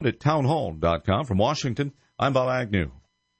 at townhall.com. From Washington, I'm Bob Agnew.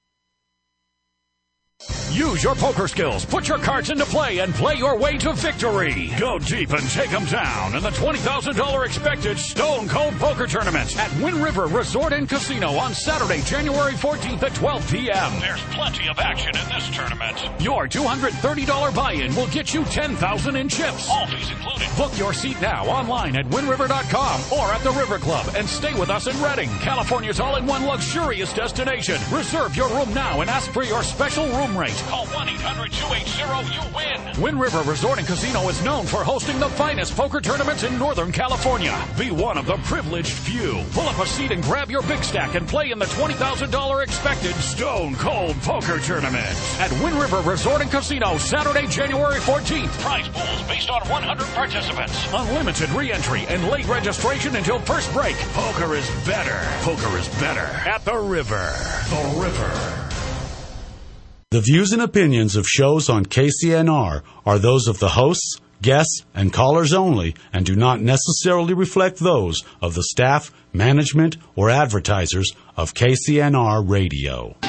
Use your poker skills, put your cards into play, and play your way to victory. Go deep and take them down in the $20,000 expected Stone Cold Poker Tournament at Wind River Resort and Casino on Saturday, January 14th at 12 p.m. There's plenty of action in this tournament. Your $230 buy-in will get you $10,000 in chips. All fees included. Book your seat now online at windriver.com or at the River Club and stay with us in Redding, California's all-in-one luxurious destination. Reserve your room now and ask for your special room rate. Call 1-800-280-YOU-WIN. Wind River Resort and Casino is known for hosting the finest poker tournaments in Northern California. Be one of the privileged few. Pull up a seat and grab your big stack and play in the $20,000 expected Stone Cold Poker Tournament at Wind River Resort and Casino, Saturday, January 14th. Prize pools based on 100 participants. Unlimited re-entry and late registration until first break. Poker is better. Poker is better at the River. The River. The views and opinions of shows on KCNR are those of the hosts, guests, and callers only and do not necessarily reflect those of the staff, management, or advertisers of KCNR Radio.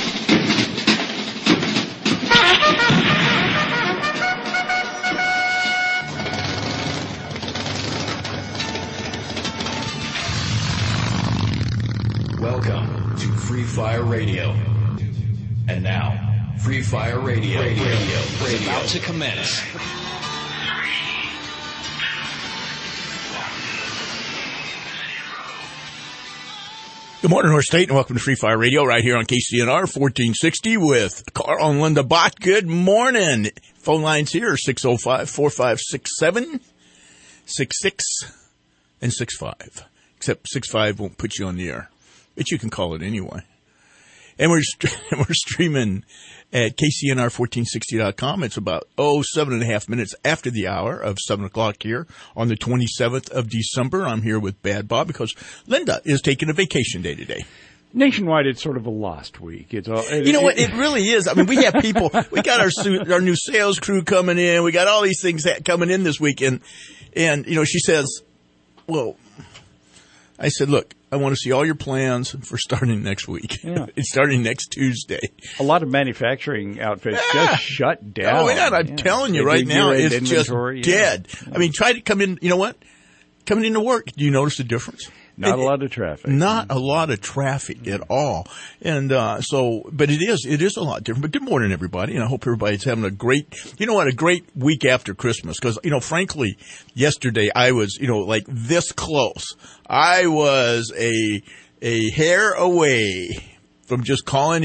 Welcome to Free Fire Radio. And now, Free Fire Radio is about to commence. Good morning, North State, and welcome to Free Fire Radio right here on KCNR 1460 with Carl and Linda Bott. Good morning. Phone lines here are 605-4567, 66, and 65. Except 65 won't put you on the air, but you can call it anyway. And we're streaming at KCNR1460.com. It's about, 7.5 minutes after the hour of 7 o'clock here on the 27th of December. I'm here with Bad Bob because Linda is taking a vacation day today. Nationwide, it's sort of a lost week. It's all, you know what? It really is. I mean, we have people, we got our new sales crew coming in. We got all these things coming in this week. And, you know, she says, well, I said, look, I want to see all your plans for starting next week. Yeah. It's starting next Tuesday. A lot of manufacturing outfits just shut down. Oh, yeah, I'm telling you right now, it's just dead. Yeah. I mean, try to come in, you know what? Coming into work, do you notice the difference? Not a lot of traffic. Not a lot of traffic at all. And but it is a lot different. But good morning, everybody. And I hope everybody's having a great week after Christmas. Because, you know, frankly, yesterday I was, you know, like this close. I was a hair away from just calling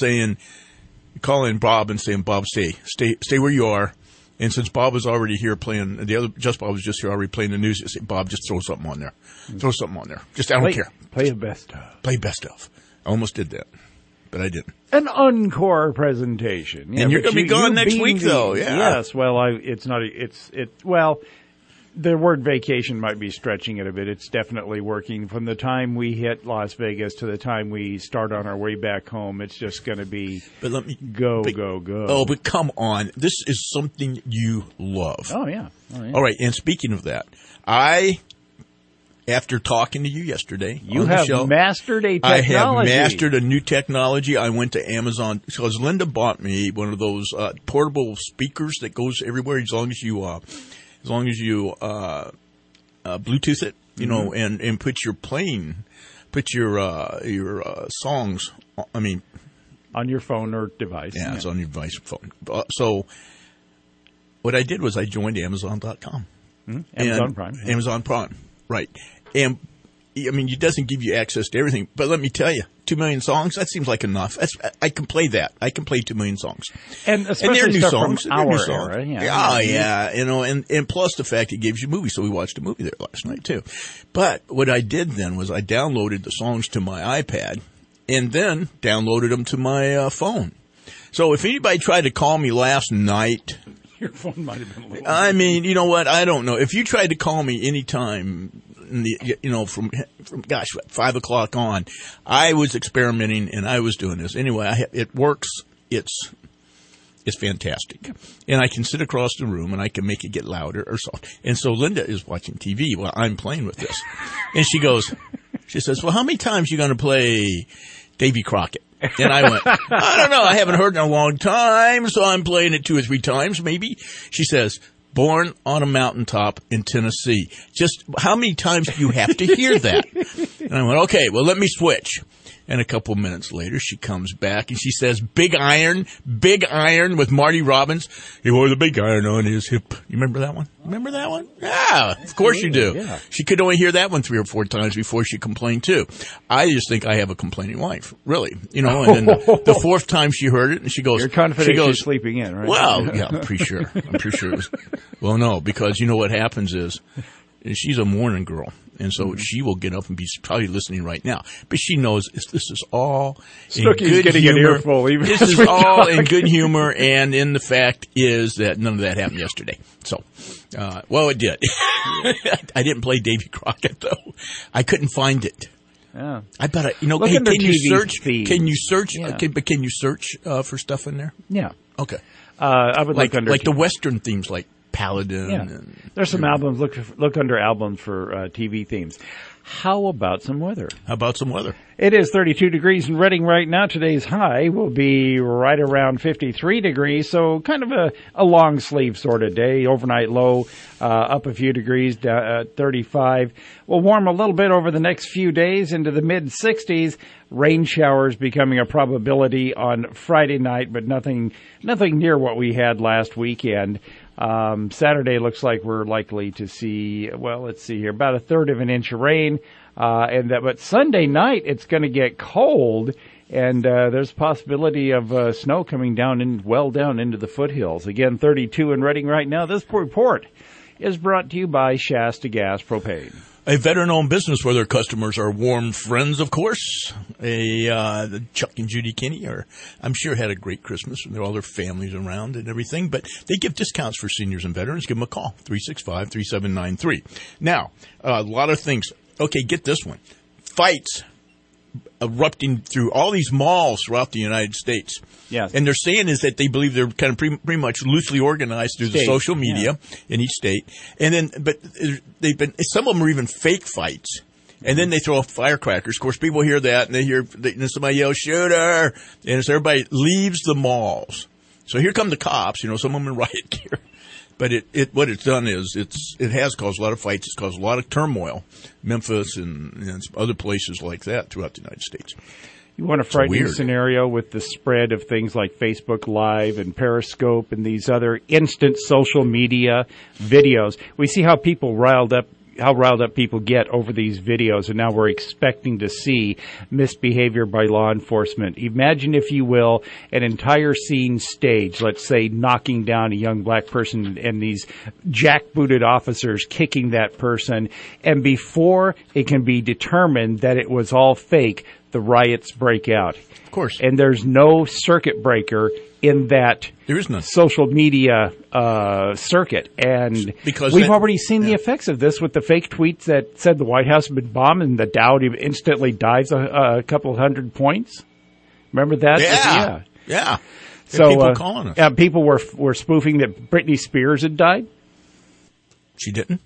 Bob and saying, Bob, stay where you are. And since Bob was already here playing, Bob was just here already playing the news, I said, Bob, just throw something on there. Throw something on there. Just, I don't care. Play a best of. Play best of. I almost did that, but I didn't. An encore presentation. Yeah, and you're going to be gone next week, though. Yeah. Yes. Well, the word vacation might be stretching it a bit. It's definitely working. From the time we hit Las Vegas to the time we start on our way back home, it's just going to be go. Oh, but come on. This is something you love. Oh, yeah. All right, and speaking of that, after talking to you yesterday, mastered a technology. I have mastered a new technology. I went to Amazon because Linda bought me one of those portable speakers that goes everywhere as long as you Bluetooth it, you know, and put your songs, on your phone or device. Yeah, it's on your device phone. So what I did was I joined Amazon.com. Amazon Prime, right. And, I mean, it doesn't give you access to everything, but let me tell you, 2 million songs, that seems like enough. I can play that. I can play 2 million songs. And they're new songs. From our era. Yeah. You know, and plus the fact it gives you movies. So we watched a movie there last night, too. But what I did then was I downloaded the songs to my iPad and then downloaded them to my phone. So if anybody tried to call me last night, your phone might have been a little. I mean, you know what? I don't know. If you tried to call me anytime, from 5 o'clock on, I was experimenting and I was doing this. Anyway, it works. It's fantastic. And I can sit across the room and I can make it get louder or soft. And so Linda is watching TV while I'm playing with this. And she goes, She says, well, how many times you going to play Davy Crockett? And I went, I don't know. I haven't heard it in a long time, so I'm playing it 2 or 3 times, maybe. She says, Born on a Mountaintop in Tennessee. Just how many times do you have to hear that? And I went, okay, well, let me switch. And a couple of minutes later, she comes back and she says, Big Iron with Marty Robbins. He wore the big iron on his hip. You remember that one? Remember that one? Yeah, of course you do. Yeah. She could only hear that one 3 or 4 times before she complained too. I just think I have a complaining wife, really. You know, and then the 4th time she heard it and she goes, you're confident she's sleeping in, right? Well, yeah, I'm pretty sure. It was, well, no, because you know what happens is she's a morning girl. And so she will get up and be probably listening right now. But she knows this is all in good humor. This is all in good humor, and in the fact is that none of that happened yesterday. So, well, it did. I didn't play Davy Crockett, though. I couldn't find it. Yeah. I bet can you search? Can you search? Yeah. Can you search for stuff in there? Yeah. Okay. I would like under the Western themes, like Paladin. Yeah. There's some albums. Look under albums for TV themes. How about some weather? It is 32 degrees in Reading right now. Today's high will be right around 53 degrees, so kind of a long sleeve sort of day. Overnight low up a few degrees, 35. We'll warm a little bit over the next few days into the mid-60s. Rain showers becoming a probability on Friday night, but nothing near what we had last weekend. Saturday looks like we're likely to see, well, let's see here, about 1/3 of an inch of rain. But Sunday night it's going to get cold, and there's a possibility of snow coming down into the foothills. Again, 32 in Reading right now. This report is brought to you by Shasta Gas Propane. A veteran-owned business where their customers are warm friends, of course. Chuck and Judy Kinney I'm sure, had a great Christmas with all their families around and everything. But they give discounts for seniors and veterans. Give them a call, 365-3793. Now, a lot of things. Okay, get this one. Fights erupting through all these malls throughout the United States. Yes. And they're saying is that they believe they're kind of pretty much loosely organized through the social media in each state. And then, but some of them are even fake fights. And then they throw firecrackers. Of course, people hear that and they hear somebody yell, "Shooter!" And so everybody leaves the malls. So here come the cops, some of them in riot gear. But what it's done is it has caused a lot of fights. It's caused a lot of turmoil, Memphis and other places like that throughout the United States. You want a frightening scenario with the spread of things like Facebook Live and Periscope and these other instant social media videos. We see how riled up people get over these videos, and now we're expecting to see misbehavior by law enforcement. Imagine, if you will, an entire scene staged, let's say knocking down a young black person and these jackbooted officers kicking that person, and before it can be determined that it was all fake, the riots break out. Of course. And there's no circuit breaker in that there is none. Social media circuit. And we've already seen the effects of this with the fake tweets that said the White House had been bombed and the Dow instantly dives a couple hundred points. Remember that? Yeah. So people calling us. People were spoofing that Britney Spears had died. She didn't?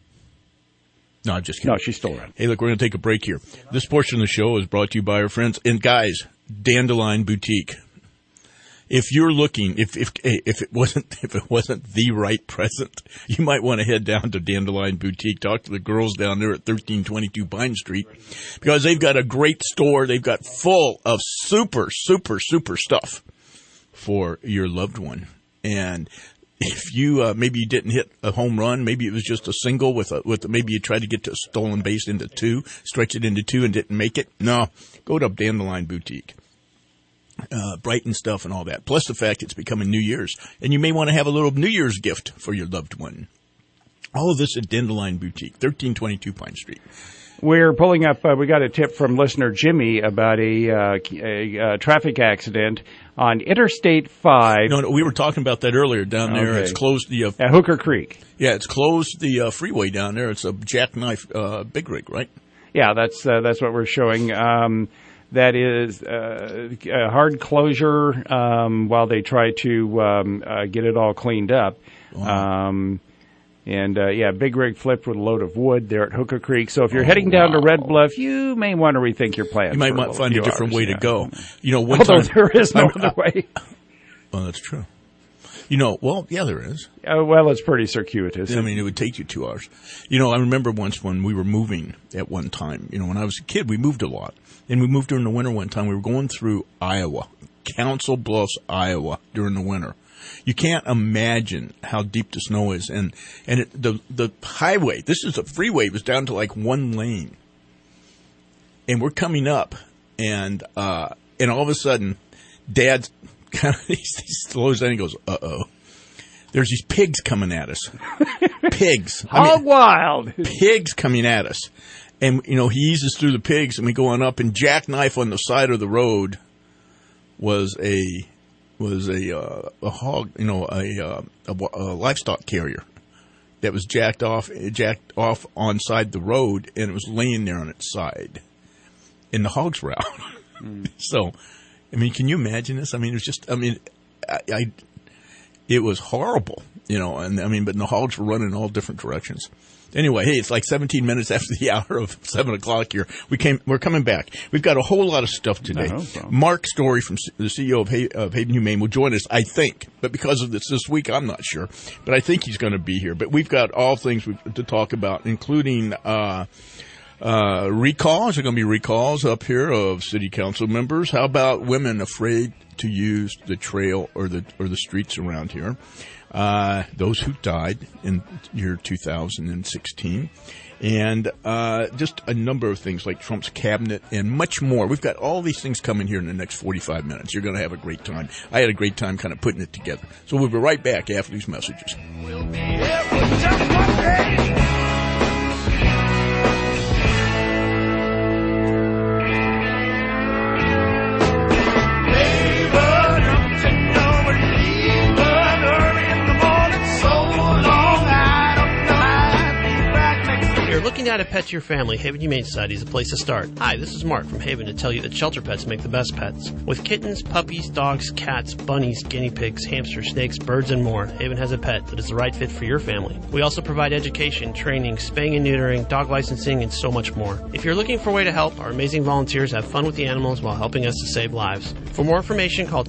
No, I'm just kidding. No, she's still around. Hey, look, we're going to take a break here. This portion of the show is brought to you by our friends. And guys, Dandelion Boutique. If you're looking, if it wasn't the right present, you might want to head down to Dandelion Boutique. Talk to the girls down there at 1322 Pine Street, because they've got a great store. They've got full of super stuff for your loved one. And if you maybe you didn't hit a home run, maybe it was just a single with maybe you tried to get to a stolen base into 2, stretch it into 2 and didn't make it. No, go to Dandelion Boutique. Brighton stuff and all that. Plus the fact it's becoming New Year's, and you may want to have a little New Year's gift for your loved one. All of this at Dandelion Boutique, 1322 Pine Street. We're pulling up, we got a tip from listener Jimmy about a traffic accident on Interstate 5. No, we were talking about that earlier down there. Okay. It's closed at Hooker Creek. Yeah, it's closed the freeway down there. It's a jackknife big rig, right? Yeah, that's what we're showing. That is a hard closure while they try to get it all cleaned up. Wow. And, Big Rig flipped with a load of wood there at Hooker Creek. So if you're heading down to Red Bluff, you may want to rethink your plans. You might want to find a different way to go. Although there is no other way. Well, that's true. There is. It's pretty circuitous. I mean, it would take you 2 hours. I remember once when we were moving at one time, when I was a kid, we moved a lot. And we moved during the winter one time. We were going through Iowa, Council Bluffs, Iowa, during the winter. You can't imagine how deep the snow is. And the highway, this is a freeway, was down to like one lane. And we're coming up, and all of a sudden, Dad kind of he slows down and goes, uh-oh. There's these pigs coming at us. Pigs. Wild. Pigs coming at us. And, he eases through the pigs, and we go on up, and jackknife on the side of the road was a hog, a livestock carrier that was jacked off on side the road, and it was laying there on its side. And the hogs were out. So, I mean, can you imagine this? I mean, it was just, it was horrible, but the hogs were running in all different directions. Anyway, hey, it's like 17 minutes after the hour of 7 o'clock here. We're coming back. We've got a whole lot of stuff today. No Mark Story, from the CEO of Haven Humane, will join us, I think. But because of this week, I'm not sure. But I think he's going to be here. But we've got all things to talk about, including recalls. There are going to be recalls up here of city council members. How about women afraid to use the trail or the streets around here? Those who died in year 2016, and just a number of things like Trump's cabinet and much more. We've got all these things coming here in the next 45 minutes. You're going to have a great time. I had a great time kind of putting it together. So we'll be right back after these messages. We'll be here for just one day. Looking at a pet to your family, Haven Humane Society is a place to start. Hi, this is Mark from Haven to tell you that shelter pets make the best pets. With kittens, puppies, dogs, cats, bunnies, guinea pigs, hamsters, snakes, birds, and more, Haven has a pet that is the right fit for your family. We also provide education, training, spaying and neutering, dog licensing, and so much more. If you're looking for a way to help, our amazing volunteers have fun with the animals while helping us to save lives. For more information, call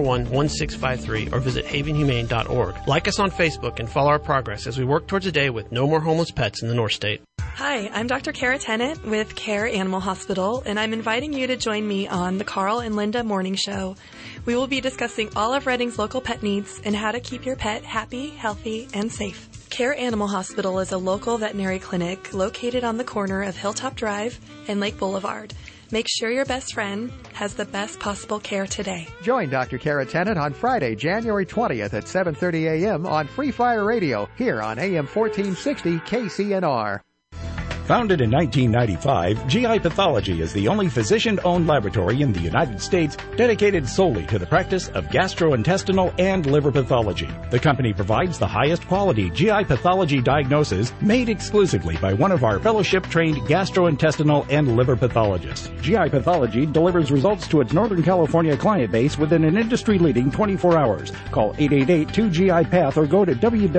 241-1653 or visit havenhumane.org. Like us on Facebook and follow our progress as we work towards a day with no more homeless pets in the North State. Hi, I'm Dr. Kara Tennant with Care Animal Hospital, and I'm inviting you to join me on the Carl and Linda Morning Show. We will be discussing all of Redding's local pet needs and how to keep your pet happy, healthy, and safe. Care Animal Hospital is a local veterinary clinic located on the corner of Hilltop Drive and Lake Boulevard. Make sure your best friend has the best possible care today. Join Dr. Kara Tennant on Friday, January 20th at 7:30 a.m. on Free Fire Radio here on AM 1460 KCNR. Founded in 1995, GI Pathology is the only physician-owned laboratory in the United States dedicated solely to the practice of gastrointestinal and liver pathology. The company provides the highest quality GI pathology diagnosis made exclusively by one of our fellowship-trained gastrointestinal and liver pathologists. GI Pathology delivers results to its Northern California client base within an industry-leading 24 hours. Call 888-2GI-PATH or go to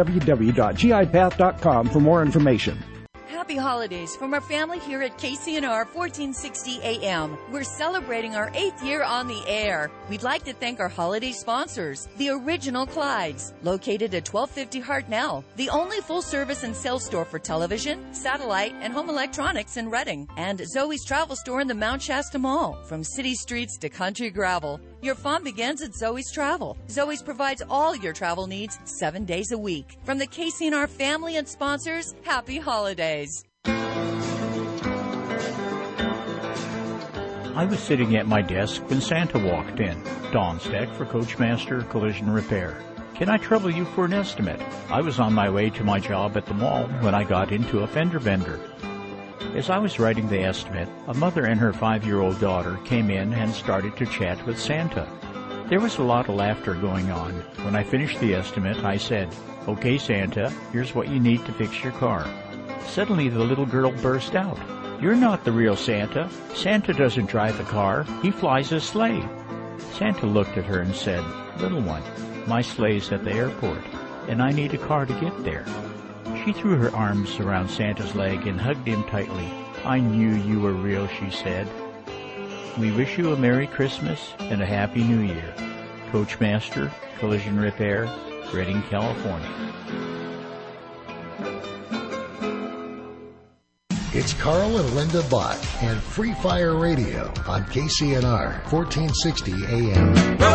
www.gipath.com for more information. Happy holidays from our family here at KCNR 1460 AM. We're celebrating our 8th year on the air. We'd like to thank our holiday sponsors, the Original Clydes, located at 1250 Hartnell, the only full-service and sales store for television, satellite, and home electronics in Redding, and Zoe's Travel Store in the Mount Shasta Mall. From city streets to country gravel, your fun begins at Zoe's Travel. Zoe's provides all your travel needs 7 days a week. From the KCNR family and sponsors, happy holidays. I was sitting at my desk when Santa walked in. Don Steck for Coachmaster Collision Repair. Can I trouble you for an estimate? I was on my way to my job at the mall when I got into a fender bender. As I was writing the estimate, a mother and her 5-year-old daughter came in and started to chat with Santa. There was a lot of laughter going on. When I finished the estimate, I said, "Okay, Santa, here's what you need to fix your car." Suddenly the little girl burst out, "You're not the real Santa. Santa doesn't drive a car. He flies a sleigh." Santa looked at her and said, "Little one, my sleigh's at the airport, and I need a car to get there." She threw her arms around Santa's leg and hugged him tightly. I knew you were real, she said. We wish you a Merry Christmas and a Happy New Year. Coachmaster, Collision Repair, Redding, California. It's Carl and Linda Bott and Free Fire Radio on KCNR 1460 AM.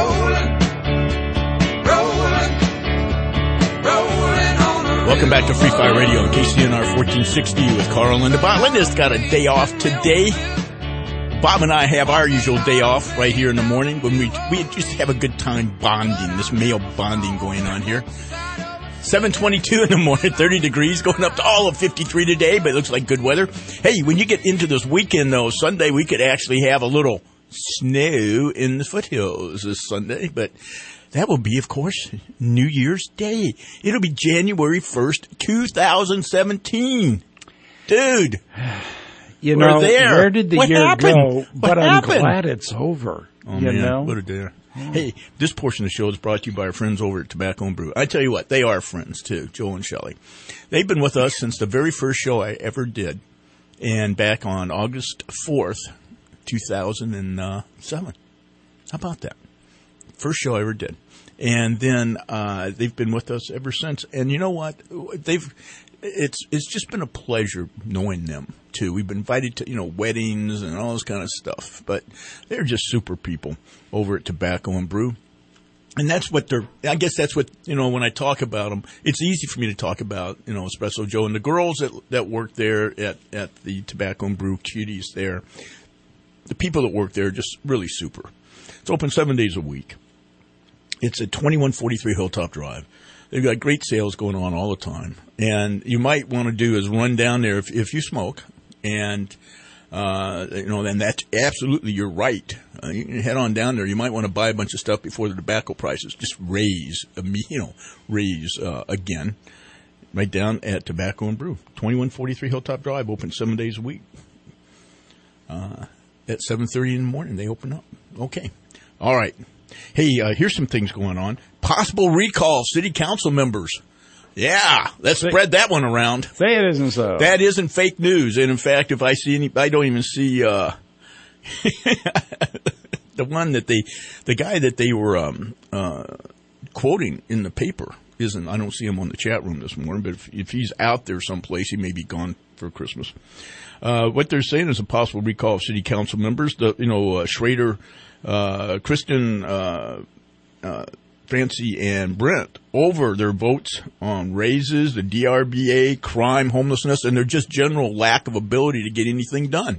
Welcome back to Free Fire Radio on KCNR 1460 with Carl and Linda Bott. Linda's got a day off today. Bob and I have our usual day off right here in the morning when we just have a good time bonding, this male bonding going on here. 7:22 in the morning, 30 degrees, going up to all of 53 today, but it looks like good weather. Hey, when you get into this weekend, though, Sunday, we could actually have a little snow in the foothills this Sunday, but that will be, of course, New Year's Day. It'll be January 1st, 2017. Dude. You know, where did the year go? But I'm happened? glad it's over. Oh, you man, know? what a day. Hey, this portion of the show is brought to you by our friends over at Tobacco and Brew. I tell you what, they are friends, too, Joel and Shelley. They've been with us since the very first show I ever did, and back on August 4th, 2007. How about that? First show I ever did. And then they've been with us ever since. And you know what? It's just been a pleasure knowing them, too. We've been invited to, weddings and all this kind of stuff. But they're just super people over at Tobacco and Brew. And that's what I guess that's what, when I talk about them, it's easy for me to talk about, Espresso Joe and the girls that work there at the Tobacco and Brew cuties there. The people that work there are just really super. It's open 7 days a week. It's at 2143 Hilltop Drive. They've got great sales going on all the time. And you might want to do is run down there if you smoke. And, then that's absolutely, you're right. You can head on down there. You might want to buy a bunch of stuff before the tobacco prices just raise again. Right down at Tobacco and Brew. 2143 Hilltop Drive, open 7 days a week. At 7:30 in the morning, they open up. Okay. All right. Hey, here's some things going on. Possible recall city council members. Yeah, let's spread that one around. Say it isn't so. That isn't fake news. And in fact, if I see I don't even see the one that the guy that they were quoting in the paper isn't. I don't see him on the chat room this morning. But if he's out there someplace, he may be gone for Christmas. What they're saying is a possible recall of city council members. Schrader, Kristen, Francie, and Brent over their votes on raises, the DRBA, crime, homelessness, and their just general lack of ability to get anything done.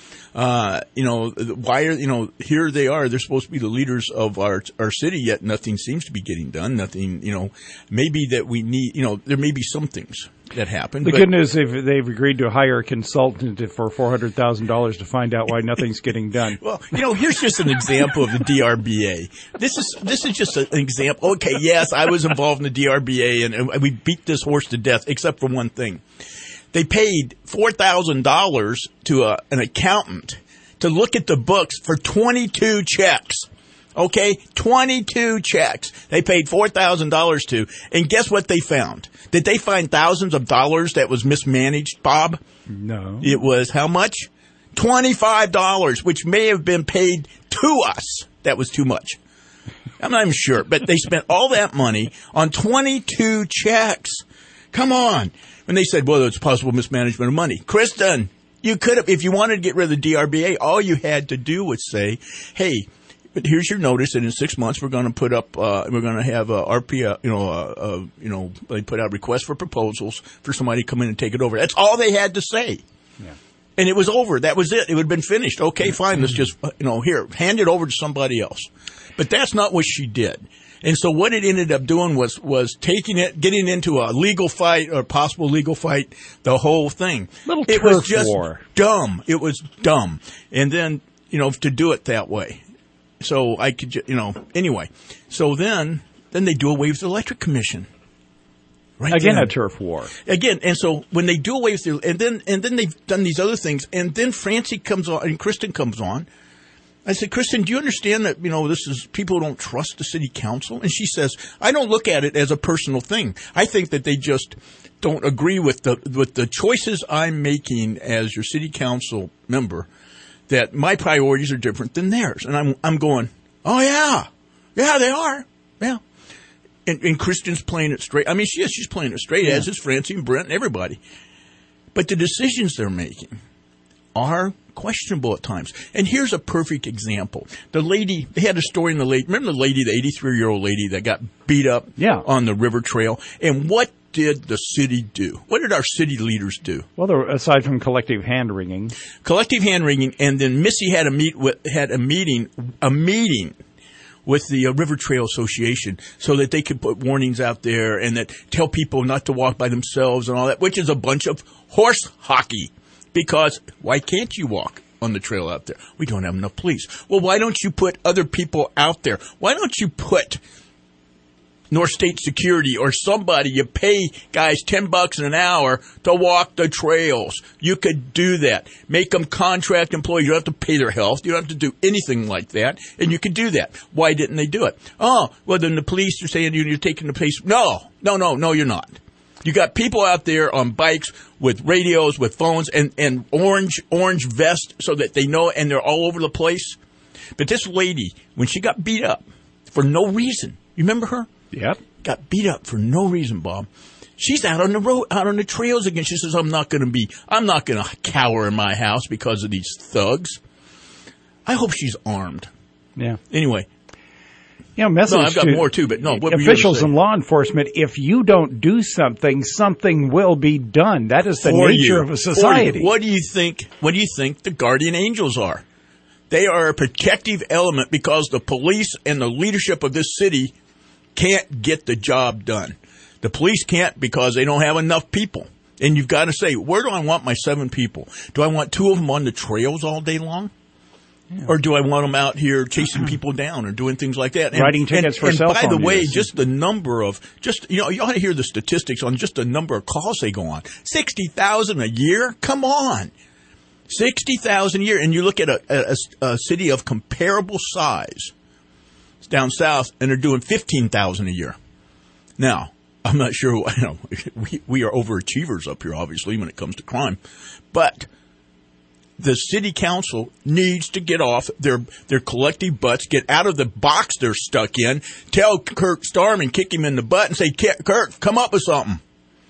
Here they are. They're supposed to be the leaders of our city, yet nothing seems to be getting done. Nothing, maybe that we need, there may be some things that happen. The good news, they've agreed to hire a consultant for $400,000 to find out why nothing's getting done. Well, here's just an example of the DRBA. This is just an example. Okay, yes, I was involved in the DRBA, and we beat this horse to death, except for one thing. They paid $4,000 to an accountant to look at the books for 22 checks. Okay, 22 checks. They paid $4,000 to, and guess what they found? Did they find thousands of dollars that was mismanaged, Bob? No. It was how much? $25, which may have been paid to us. That was too much. I'm not even sure, but they spent all that money on 22 checks. Come on. And they said, well, it's possible mismanagement of money. Kristen, you could have, if you wanted to get rid of the DRBA, all you had to do was say, hey, but here's your notice, and in 6 months we're going to put up, we're going to have a RP, they put out requests for proposals for somebody to come in and take it over. That's all they had to say. Yeah. And it was over. That was it. It would have been finished. Okay, fine. Let's just, here, hand it over to somebody else. But that's not what she did. And so what it ended up doing was taking it, getting into a legal fight or possible legal fight, the whole thing. It was just dumb. It was dumb. And then, to do it that way. So I could, anyway. So then they do away with the Electric Commission. Right again, then. a turf war. Again, and so when they do away with and then they've done these other things, and then Francie comes on and Kristen comes on. I said, Kristen, do you understand that, this is people don't trust the city council? And she says, I don't look at it as a personal thing. I think that they just don't agree with the choices I'm making as your city council member, that my priorities are different than theirs. And I'm going, oh, yeah. Yeah, they are. Yeah. And Kristen's playing it straight. I mean, she's playing it straight, as is Francie and Brent and everybody. But the decisions they're making are questionable at times. And here's a perfect example. The lady, they had a story in remember the lady, the 83-year-old lady that got beat up on the river trail? And what did the city do? What did our city leaders do? Well, aside from collective hand-wringing. Collective hand-wringing, and then Missy had a meeting with the River Trail Association so that they could put warnings out there and that tell people not to walk by themselves and all that, which is a bunch of horse hockey. Because why can't you walk on the trail out there? We don't have enough police. Well, why don't you put other people out there? Why don't you put North State Security or somebody, you pay guys $10 an hour to walk the trails. You could do that. Make them contract employees. You don't have to pay their health. You don't have to do anything like that. And you could do that. Why didn't they do it? Oh, well, then the police are saying you're taking the police. No, you're not. You got people out there on bikes with radios, with phones, and orange vests so that they know, and they're all over the place. But this lady, when she got beat up for no reason, you remember her? Yep. Got beat up for no reason, Bob. She's out on the road, out on the trails again. She says, I'm not going to cower in my house because of these thugs. I hope she's armed. Yeah. Anyway. Message I've got more too, but no. What officials and law enforcement, if you don't do something, something will be done. That is the nature of a society. What do you think the guardian angels are? They are a protective element because the police and the leadership of this city can't get the job done. The police can't because they don't have enough people. And you've got to say, where do I want my 7 people? Do I want 2 of them on the trails all day long? Yeah. Or do I want them out here chasing people down or doing things like that? Writing tickets for cell phone And by the way, use. just the number of, you ought to hear the statistics on just the number of calls they go on. 60,000 a year? Come on. 60,000 a year. And you look at a city of comparable size. It's down south, and they're doing 15,000 a year. Now, I'm not sure, we are overachievers up here, obviously, when it comes to crime. But the city council needs to get off their collective butts, get out of the box they're stuck in, tell Kurt Starman, kick him in the butt, and say, Kurt, come up with something.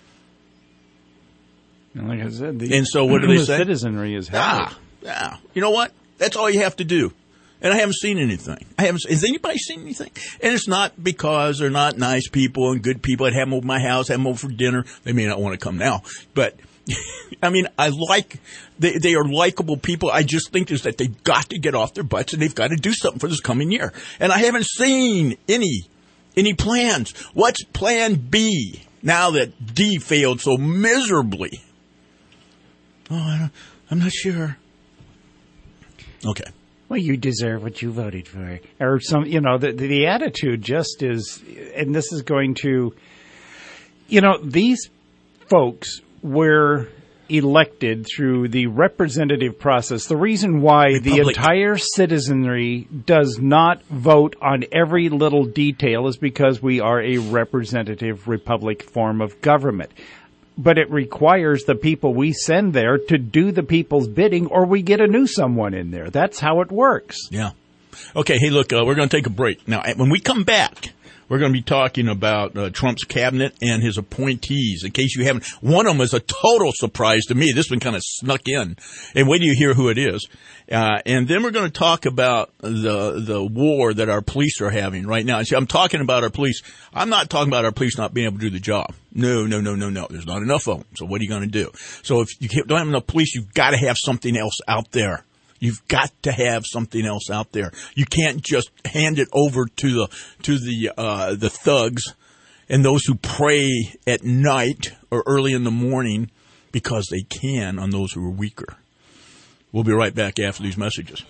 And like I said, and so what do they say? Citizenry is held. You know what? That's all you have to do. And I haven't seen anything. Has anybody seen anything? And it's not because they're not nice people and good people. I'd have them over my house, have them over for dinner. They may not want to come now. But, I mean, they are likable people. I just think is that they've got to get off their butts and they've got to do something for this coming year. And I haven't seen any plans. What's plan B now that D failed so miserably? Oh, I'm not sure. Okay. Well, you deserve what you voted for. Or the attitude just is, and this is going to, these folks were elected through the representative process. The reason why the entire citizenry does not vote on every little detail is because we are a representative republic form of government. But it requires the people we send there to do the people's bidding, or we get a new someone in there. That's how it works. Yeah. Okay, hey, look, we're going to take a break. Now, when we come back, we're going to be talking about Trump's cabinet and his appointees. In case you haven't, one of them is a total surprise to me. This one kind of snuck in. And wait till you hear who it is. And then we're going to talk about the war that our police are having right now. And see, I'm talking about our police. I'm not talking about our police not being able to do the job. No. There's not enough of them. So what are you going to do? So if you don't have enough police, you've got to have something else out there. You've got to have something else out there. You can't just hand it over to the thugs and those who pray at night or early in the morning because they can on those who are weaker. We'll be right back after these messages.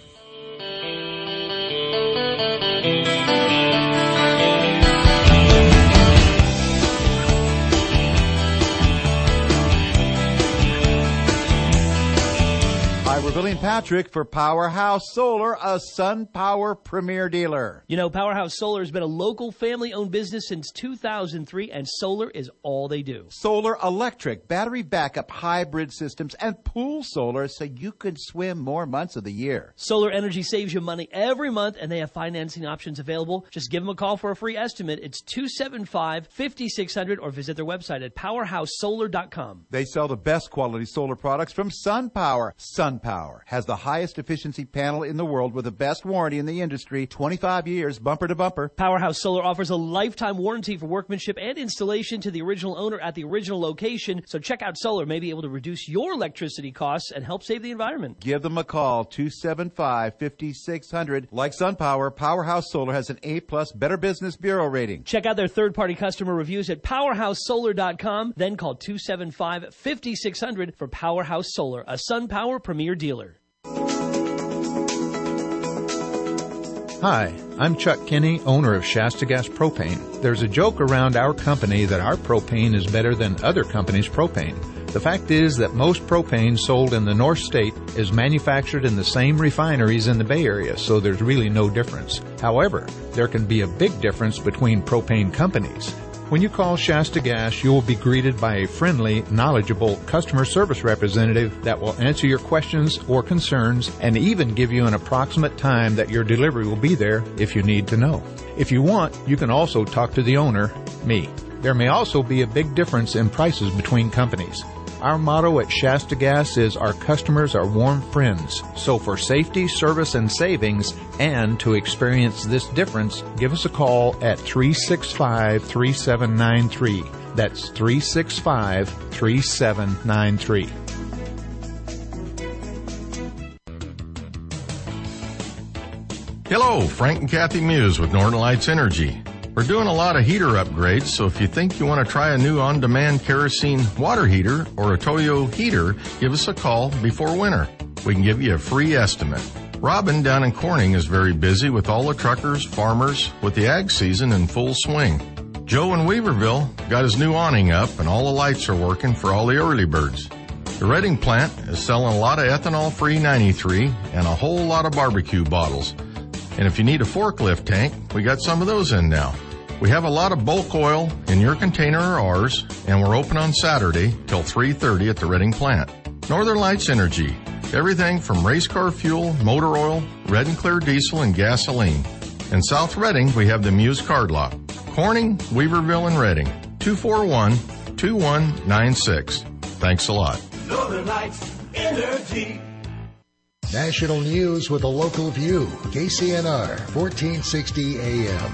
We're Billy and Patrick for Powerhouse Solar, a SunPower premier dealer. You know, Powerhouse Solar has been a local family-owned business since 2003, and solar is all they do. Solar electric, battery backup, hybrid systems, and pool solar so you can swim more months of the year. Solar energy saves you money every month, and they have financing options available. Just give them a call for a free estimate. It's 275-5600, or visit their website at powerhousesolar.com. They sell the best quality solar products from SunPower. SunPower has the highest efficiency panel in the world with the best warranty in the industry, 25 years, bumper to bumper. Powerhouse Solar offers a lifetime warranty for workmanship and installation to the original owner at the original location. So check out Solar, may be able to reduce your electricity costs and help save the environment. Give them a call, 275-5600. Like SunPower, Powerhouse Solar has an A-plus Better Business Bureau rating. Check out their third-party customer reviews at powerhousesolar.com. Then call 275-5600 for Powerhouse Solar, a SunPower premier dealer. Hi, I'm Chuck Kinney, owner of Shasta Gas Propane. There's a joke around our company that our propane is better than other companies' propane. The fact is that most propane sold in the North State is manufactured in the same refineries in the Bay Area, so there's really no difference. However, there can be a big difference between propane companies. When you call Shasta Gas, you will be greeted by a friendly, knowledgeable customer service representative that will answer your questions or concerns and even give you an approximate time that your delivery will be there if you need to know. If you want, you can also talk to the owner, me. There may also be a big difference in prices between companies. Our motto at Shasta Gas is our customers are warm friends. So for safety, service, and savings, and to experience this difference, give us a call at 365-3793. That's 365-3793. Hello, Frank and Kathy Muse with Northern Lights Energy. We're doing a lot of heater upgrades, so if you think you want to try a new on-demand kerosene water heater or a Toyo heater, give us a call before winter. We can give you a free estimate. Robin down in Corning is very busy with all the truckers, farmers, with the ag season in full swing. Joe in Weaverville got his new awning up and all the lights are working for all the early birds. The Redding plant is selling a lot of ethanol-free 93 and a whole lot of barbecue bottles. And if you need a forklift tank, we got some of those in now. We have a lot of bulk oil in your container or ours, and we're open on Saturday till 3:30 at the Redding plant. Northern Lights Energy, everything from race car fuel, motor oil, red and clear diesel, and gasoline. In South Redding, we have the Muse Card Lock. Corning, Weaverville, and Redding, 241-2196. Thanks a lot. Northern Lights Energy. National news with a local view. KCNR, 1460 AM.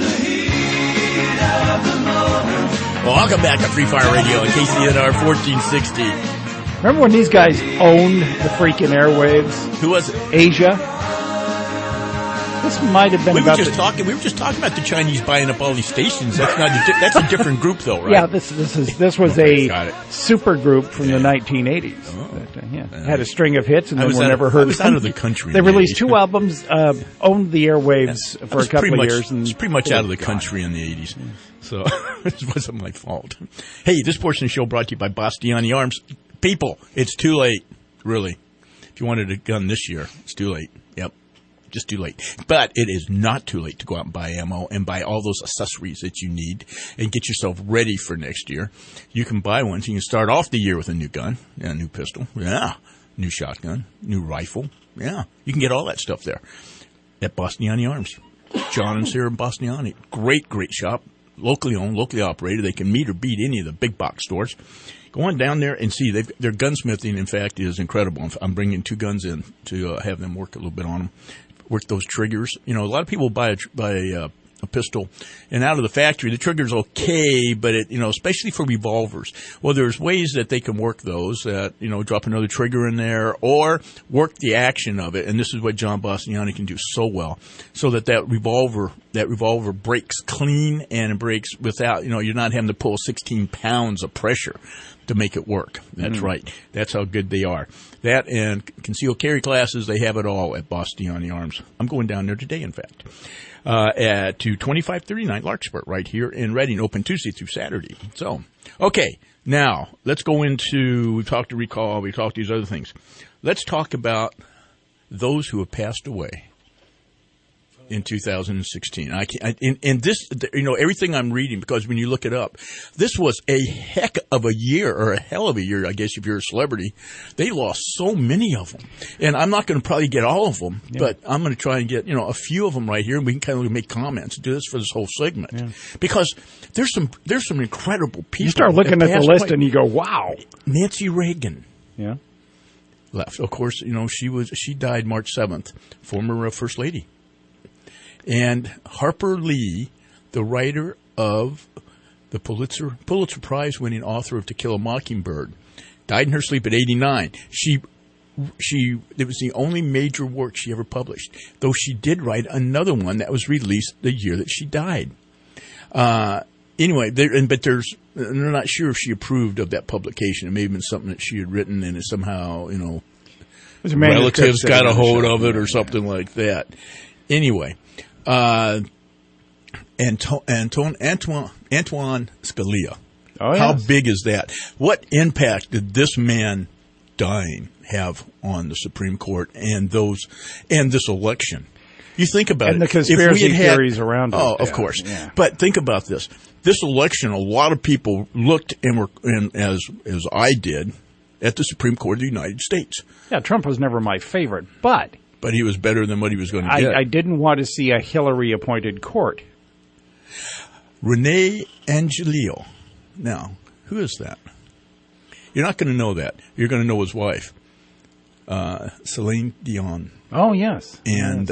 Welcome back to Free Fire Radio on KCNR 1460. Remember when these guys owned the freaking airwaves? Who was it? Asia. This might have been we were just talking about the Chinese buying up all these stations. That's a different group, though, right? Yeah, this was a super group from the 1980s. That, had a string of hits and then were never heard. I was out of the country. They released 2 albums, owned the airwaves for a couple of years. It's pretty much out of the country in the 80s. So it wasn't my fault. Hey, this portion of the show brought to you by Bastiani Arms. People, it's too late, really. If you wanted a gun this year, it's too late. Yep. Just too late. But it is not too late to go out and buy ammo and buy all those accessories that you need and get yourself ready for next year. You can buy one. So you can start off the year with a new gun, a new pistol, new shotgun, new rifle. Yeah, you can get all that stuff there at Bastiani Arms. John and Sarah Bastiani. Great, great shop. Locally owned, locally operated. They can meet or beat any of the big box stores. Go on down there and see. Their gunsmithing, in fact, is incredible. I'm bringing 2 guns in to have them work a little bit on them. Work those triggers. You know, a lot of people buy a pistol, and out of the factory, the trigger's okay, but especially for revolvers. Well, there's ways that they can work those. Drop another trigger in there, or work the action of it. And this is what John Bastiani can do so well, so that revolver breaks clean and it breaks without. You're not having to pull 16 pounds of pressure. to make it work. That's right. That's how good they are. That and concealed carry classes, they have it all at Bastiani Arms. I'm going down there today, in fact, to 2539 Larkspur, right here in Reading, open Tuesday through Saturday. So, okay, now let's go into, we talked to recall, we talked these other things. Let's talk about those who have passed away in 2016. And this, everything I'm reading, because when you look it up, this was a heck of a year, or a hell of a year, I guess, if you're a celebrity. They lost so many of them. And I'm not going to probably get all of them, but I'm going to try and get, a few of them right here, and we can kind of make comments, do this for this whole segment. Yeah. Because there's some incredible people. You start looking at the list and you go, wow. Nancy Reagan. Yeah. Left. Of course, she died March 7th, former First Lady. And Harper Lee, the writer of the Pulitzer Prize winning author of To Kill a Mockingbird, died in her sleep at 89. It was the only major work she ever published, though she did write another one that was released the year that she died. Anyway, they're not sure if she approved of that publication. It may have been something that she had written and it somehow, relatives got a hold of it or something like that. Anyway. Antoine Scalia. Oh, yes. How big is that? What impact did this man dying have on the Supreme Court and this election? You think about it. And the conspiracy theories around it. Oh, of course. Yeah. But think about this. This election, a lot of people looked as I did, at the Supreme Court of the United States. Yeah, Trump was never my favorite, but he was better than what he was going to get. I didn't want to see a Hillary-appointed court. Rene Angelillo. Now, who is that? You're not going to know that. You're going to know his wife, Celine Dion. Oh, yes. And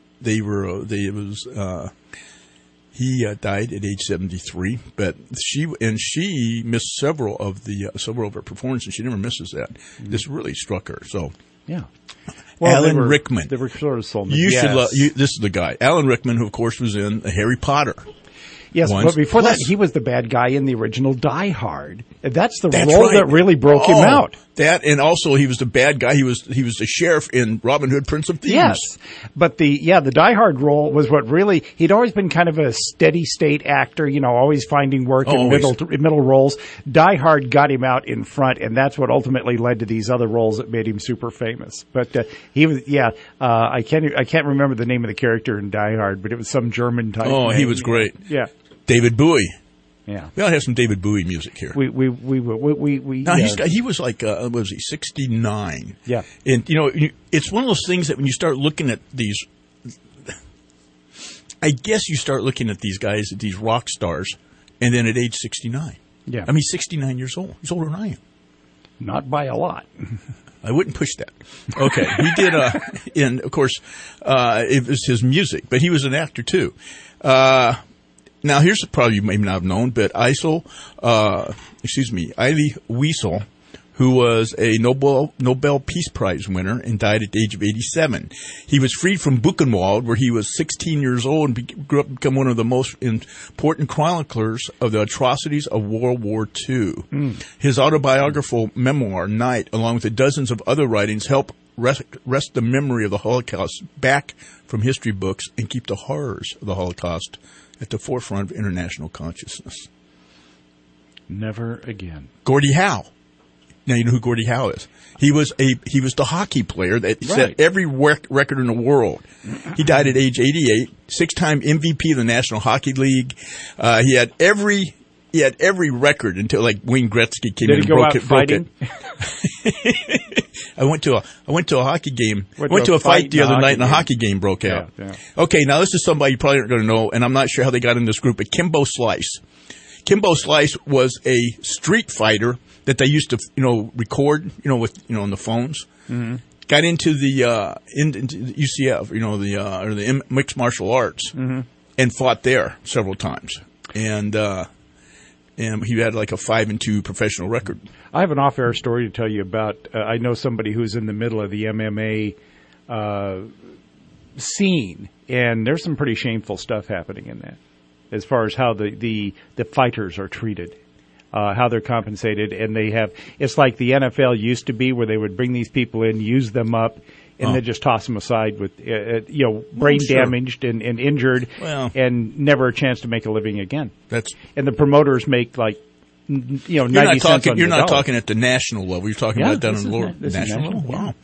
he died at age 73, but she missed several of her performances. She never misses that. Mm-hmm. This really struck her. So, yeah. Well, Alan Rickman. They were sort of sold. This is the guy. Alan Rickman, who of course was in Harry Potter. Yes, but before that, he was the bad guy in the original Die Hard. That's the role that really broke him out. That, and also he was the bad guy. He was the sheriff in Robin Hood, Prince of Thieves. Yes, but the Die Hard role was what really, he'd always been kind of a steady state actor, always finding work in middle roles. Die Hard got him out in front, and that's what ultimately led to these other roles that made him super famous. But he was, I can't remember the name of the character in Die Hard, but it was some German type. Oh, he was great. Yeah. David Bowie. Yeah, we ought to have some David Bowie music here. We. Now he was like, was he 69? Yeah, and it's one of those things that when you start looking at these, I guess you start looking at these guys, at these rock stars, and then at age 69. Yeah, I mean, 69 years old. He's older than I am. Not by a lot. I wouldn't push that. Okay, he did. And of course, it was his music, but he was an actor too. Now, here's probably you may not have known, but Elie Wiesel, who was a Nobel Peace Prize winner and died at the age of 87. He was freed from Buchenwald, where he was 16 years old and grew up to become one of the most important chroniclers of the atrocities of World War II. Mm. His autobiographical memoir, Night, along with the dozens of other writings, help wrest the memory of the Holocaust back from history books and keep the horrors of the Holocaust at the forefront of international consciousness. Never again. Gordie Howe. Now you know who Gordie Howe is. He was the hockey player that set every record in the world. He died at age 88, 6-time MVP of the National Hockey League. He had every record until like Wayne Gretzky came in and broke it. I went to a hockey game. Went to a fight the other night, and a hockey game broke out. Yeah. Okay, now this is somebody you probably aren't going to know, and I'm not sure how they got in this group. But Kimbo Slice. Kimbo Slice was a street fighter that they used to, record, with, on the phones. Mm-hmm. Got into the UCF, or the mixed martial arts, mm-hmm. and fought there several times. And he had like a 5-2 professional record. I have an off-air story to tell you about. I know somebody who's in the middle of the MMA scene, and there's some pretty shameful stuff happening in that, as far as how the fighters are treated. how they're compensated, and it's like the NFL used to be, where they would bring these people in, use them up, and then just toss them aside with, brain damaged and injured, and never a chance to make a living again. And the promoters make 90 cents on You're not dollar. talking at the national level. You're talking about down on the lower national level. Wow.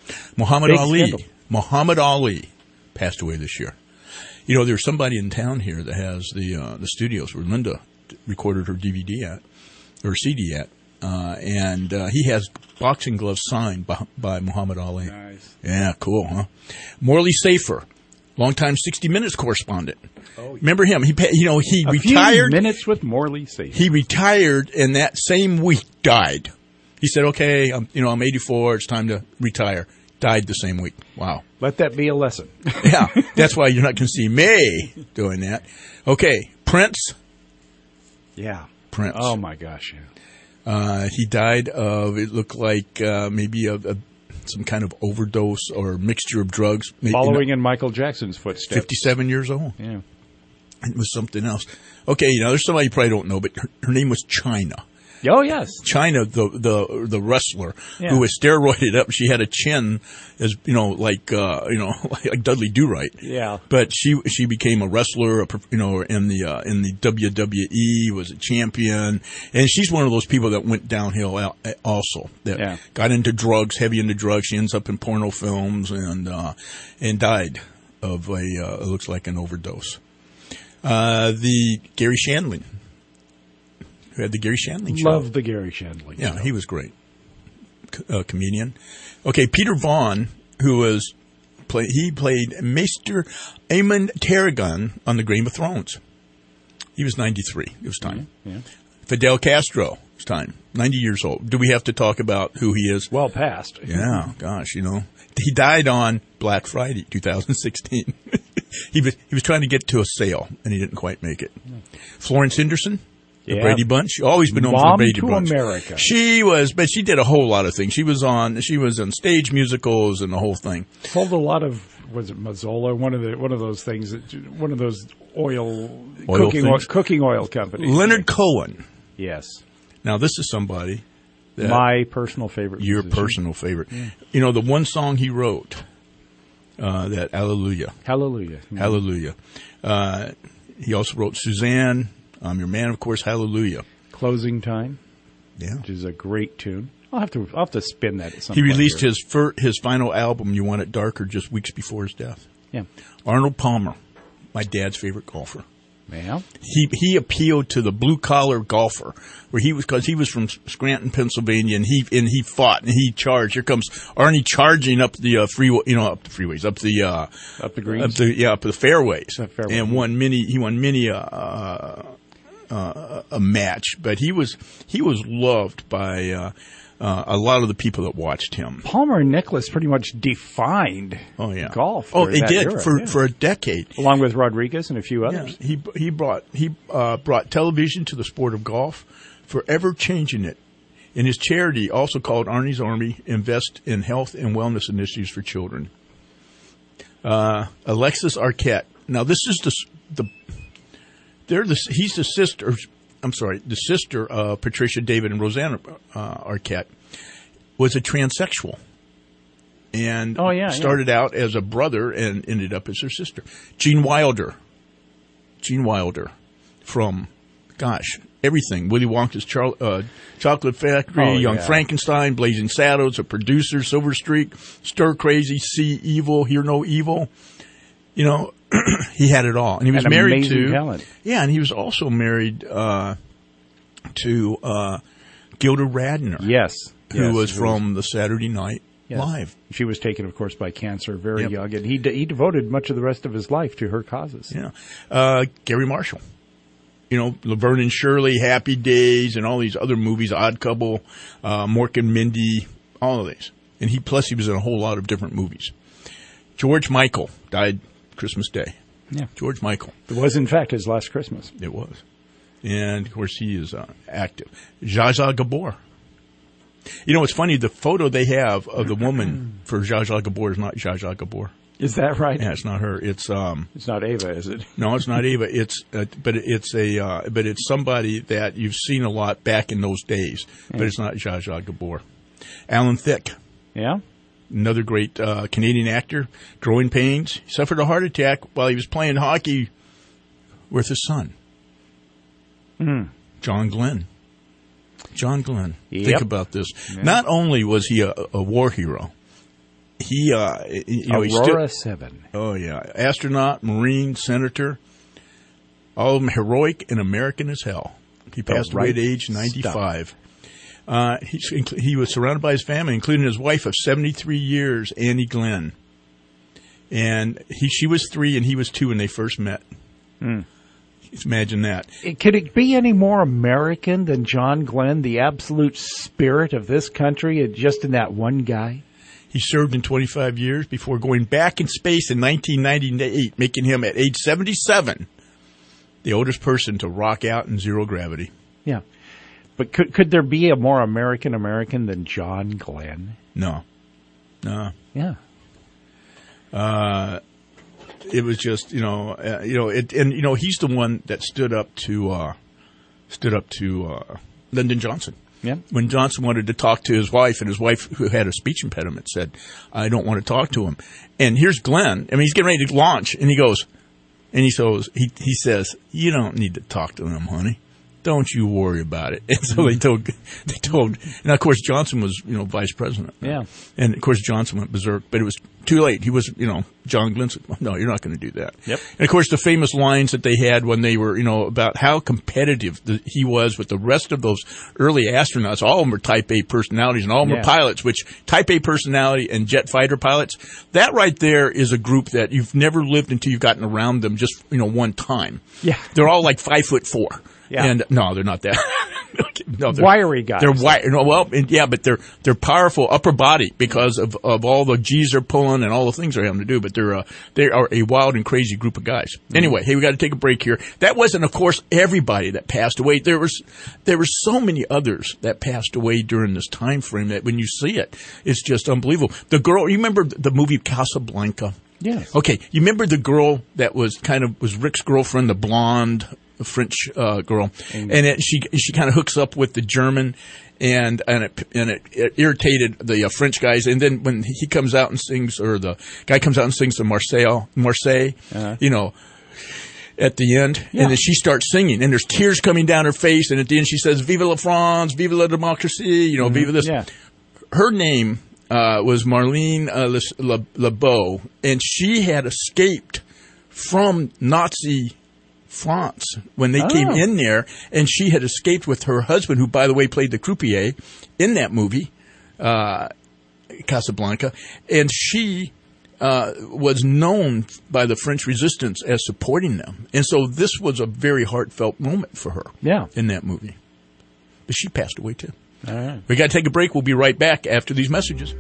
Muhammad Ali passed away this year. There's somebody in town here that has the studios where Linda recorded her DVD at, or CD at, and he has boxing gloves signed by Muhammad Ali. Nice. Yeah, cool, huh? Morley Safer, longtime 60 Minutes correspondent. Oh, yeah. Remember him? He retired. Few minutes with Morley Safer. He retired, and that same week died. He said, "Okay, I'm 84. It's time to retire." Died the same week. Wow. Let that be a lesson. Yeah, that's why you're not going to see me doing that. Okay, Prince. Yeah. Prince. Oh, my gosh, yeah. He died of, it looked like maybe some kind of overdose or mixture of drugs. Following in Michael Jackson's footsteps. 57 years old. Yeah. It was something else. Okay, there's somebody you probably don't know, but her name was Chyna. Oh, yes. Chyna, the wrestler, who was steroided up. She had a chin as, like Dudley Do-Right. Yeah. But she became a wrestler, in the WWE, was a champion. And she's one of those people that went downhill also. That got into drugs, heavy into drugs. She ends up in porno films and died of it looks like an overdose. The Gary Shandling. Who had the Gary Shandling show. Love the Gary Shandling show. He was great. Comedian. Okay, Peter Vaughn, who played Maester Aemon Tarragon on the Game of Thrones. He was 93. It was time. Yeah. Fidel Castro. It's time. 90 years old. Do we have to talk about who he is? Well past. Yeah, gosh, He died on Black Friday, 2016. He was trying to get to a sale, and he didn't quite make it. Florence Henderson. The Brady Bunch. Always been known for the Brady Bunch. America. But she did a whole lot of things. She was on stage musicals and the whole thing. Sold a lot of, was it Mazzola? One of those things, one of those cooking oil companies. Leonard Cohen. Yes. Now this is somebody that my personal favorite. Your personal favorite. Yeah. The one song he wrote, that Hallelujah. Hallelujah. Mm-hmm. Hallelujah. He also wrote Suzanne. I'm Your Man, of course, Hallelujah. Closing Time, which is a great tune. I'll have to spin that at some point. He released his final album, You Want It Darker, just weeks before his death. Yeah. Arnold Palmer, my dad's favorite golfer. Yeah. He appealed to the blue collar golfer, because he was from Scranton, Pennsylvania, and he fought and he charged. Here comes Arnie charging up the freeway, up the freeways, up the greens, up the fairways, and he won many a match. But he was loved by a lot of the people that watched him. Palmer and Nicklaus pretty much defined golf. They did for a decade, along with Rodriguez and a few others. Yeah. He brought television to the sport of golf, forever changing it. And his charity, also called Arnie's Army, invests in health and wellness initiatives for children. Alexis Arquette. Now this is he's the sister. I'm sorry, the sister of Patricia, David, and Rosanna Arquette was a transsexual. And started out as a brother and ended up as her sister. Gene Wilder from, everything. Willy Wonka's Chocolate Factory, Young Frankenstein, Blazing Saddles, a producer, Silver Streak, Stir Crazy, See Evil, Hear No Evil. He had it all. And he was married to talent. Yeah, and he was also married to Gilda Radner. Yes. Who was from the Saturday Night Live. She was taken, of course, by cancer very young, and he devoted much of the rest of his life to her causes. Yeah. Gary Marshall. Laverne and Shirley, Happy Days, and all these other movies, Odd Couple, Mork and Mindy, all of these. And he was in a whole lot of different movies. George Michael died Christmas Day. Yeah. George Michael. It was, in fact, his last Christmas. It was. And, of course, he is active. Zsa Zsa Gabor. It's funny, the photo they have of the woman for Zsa Zsa Gabor is not Zsa Zsa Gabor. Is that right? Yeah, it's not her. It's not Ava, is it? No, it's not Ava. It's but it's somebody that you've seen a lot back in those days. But it's not Zsa Zsa Gabor. Alan Thicke. Yeah. Another great Canadian actor. Growing pains. He suffered a heart attack while he was playing hockey with his son. John Glenn. John Glenn. Yep. Think about this. Yeah. Not only was he a war hero, he Aurora 7. Oh yeah, astronaut, Marine, senator, all of them heroic and American as hell. He passed away at age 95. He was surrounded by his family, including his wife of 73 years, Annie Glenn. And she was 3 and he was 2 when they first met. Imagine that. Could it be any more American than John Glenn, the absolute spirit of this country, just in that one guy? He served in 25 years before going back in space in 1998, making him, at age 77, the oldest person to rock out in zero gravity. Yeah. But could there be a more American than John Glenn? No. Yeah. It was just, he's the one that stood up to Lyndon Johnson. Yeah. When Johnson wanted to talk to his wife, and his wife, who had a speech impediment, said, "I don't want to talk to him." And here's Glenn. I mean, he's getting ready to launch, and he says, "You don't need to talk to them, honey. Don't you worry about it." And so they told, and of course Johnson was, vice president. Yeah. And of course Johnson went berserk, but it was too late. He was, John Glenn said, "No, you're not going to do that." Yep. And of course the famous lines that they had when they were, about how competitive he was with the rest of those early astronauts. All of them were Type A personalities, and all of them were pilots, which Type A personality and jet fighter pilots, that right there is a group that you've never lived until you've gotten around them just, one time. Yeah. They're all like 5'4". Yeah. And no, they're not that. No, they're wiry guys. They're but they're powerful upper body because of all the G's they're pulling and all the things they're having to do. But they are a wild and crazy group of guys. Anyway, hey, we got to take a break here. That wasn't, of course, everybody that passed away. There were so many others that passed away during this time frame that when you see it, it's just unbelievable. The girl, you remember the movie Casablanca? Yes. Okay, you remember the girl that was Rick's girlfriend, the blonde French girl, and she kind of hooks up with the German, and it irritated the French guys. And then when he comes out and sings, or the guy comes out and sings the Marseille, at the end, and then she starts singing, and there's tears coming down her face, and at the end she says, "Vive la France, vive la démocratie," vive this. Yeah. Her name was Marlene Lebeau, and she had escaped from Nazi France when they came in there, and she had escaped with her husband, who, by the way, played the croupier in that movie, Casablanca, and she was known by the French resistance as supporting them. And so this was a very heartfelt moment for her in that movie. But she passed away, too. All right. We got to take a break. We'll be right back after these messages.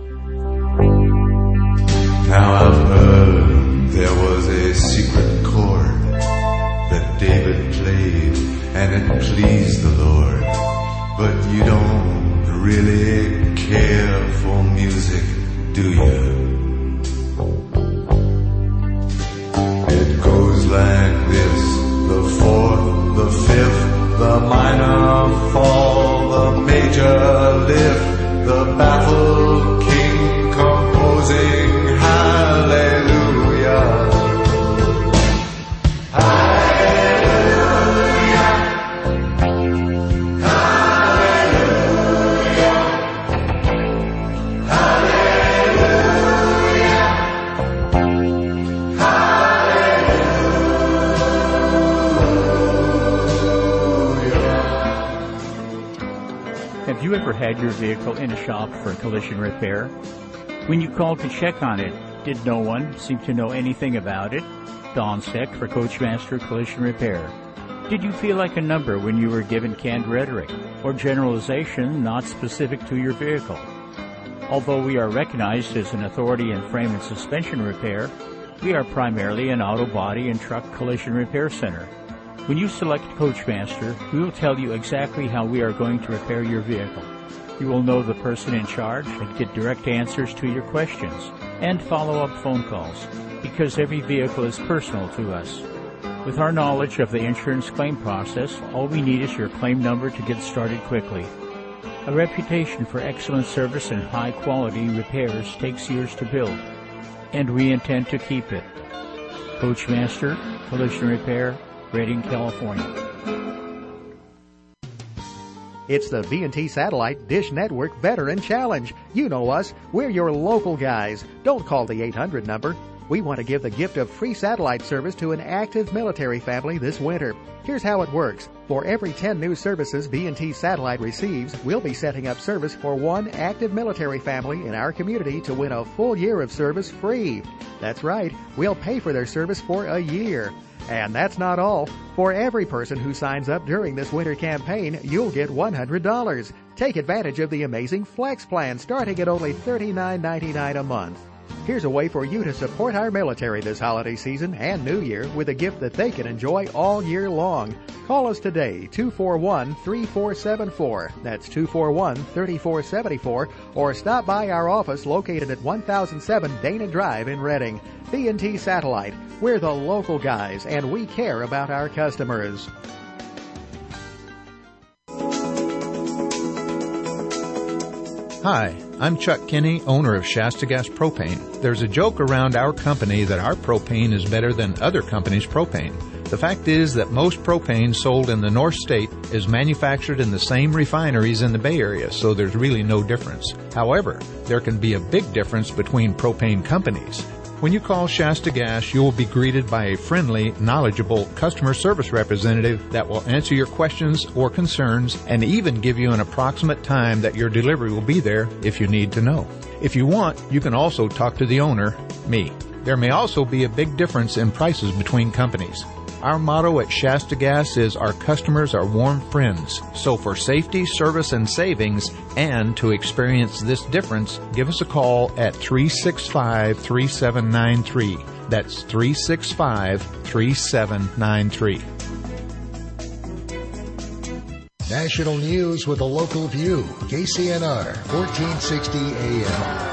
Now I've heard there was a secret chord that David played, and it pleased the Lord. But you don't really care for music, do you? It goes like this: the fourth, the fifth, the minor fall, the major lift, the baffled king composing hallelujah. Have you ever had your vehicle in a shop for collision repair? When you called to check on it, did no one seem to know anything about it? Don Steck for Coachmaster Collision Repair. Did you feel like a number when you were given canned rhetoric or generalization not specific to your vehicle? Although we are recognized as an authority in frame and suspension repair, we are primarily an auto body and truck collision repair center. When you select Coachmaster, we will tell you exactly how we are going to repair your vehicle. You will know the person in charge and get direct answers to your questions, and follow-up phone calls, because every vehicle is personal to us. With our knowledge of the insurance claim process, all we need is your claim number to get started quickly. A reputation for excellent service and high-quality repairs takes years to build, and we intend to keep it. Coachmaster Collision Repair, Redding, California. It's the V&T Satellite Dish Network Veteran Challenge. You know us. We're your local guys. Don't call the 800 number. We want to give the gift of free satellite service to an active military family this winter. Here's how it works. For every 10 new services V&T Satellite receives, we'll be setting up service for one active military family in our community to win a full year of service free. That's right. We'll pay for their service for a year. And that's not all. For every person who signs up during this winter campaign, you'll get $100. Take advantage of the amazing Flex plan starting at only $39.99 a month. Here's a way for you to support our military this holiday season and New Year with a gift that they can enjoy all year long. Call us today, 241-3474. That's 241-3474. Or stop by our office located at 1007 Dana Drive in Redding. V&T Satellite. We're the local guys, and we care about our customers. Hi, I'm Chuck Kinney, owner of Shasta Gas Propane. There's a joke around our company that our propane is better than other companies' propane. The fact is that most propane sold in the North State is manufactured in the same refineries in the Bay Area, so there's really no difference. However, there can be a big difference between propane companies. When you call Shasta Gas, you will be greeted by a friendly, knowledgeable customer service representative that will answer your questions or concerns and even give you an approximate time that your delivery will be there if you need to know. If you want, you can also talk to the owner, me. There may also be a big difference in prices between companies. Our motto at Shasta Gas is our customers are warm friends. So for safety, service, and savings, and to experience this difference, give us a call at 365-3793. That's 365-3793. National news with a local view. KCNR, 1460 AM.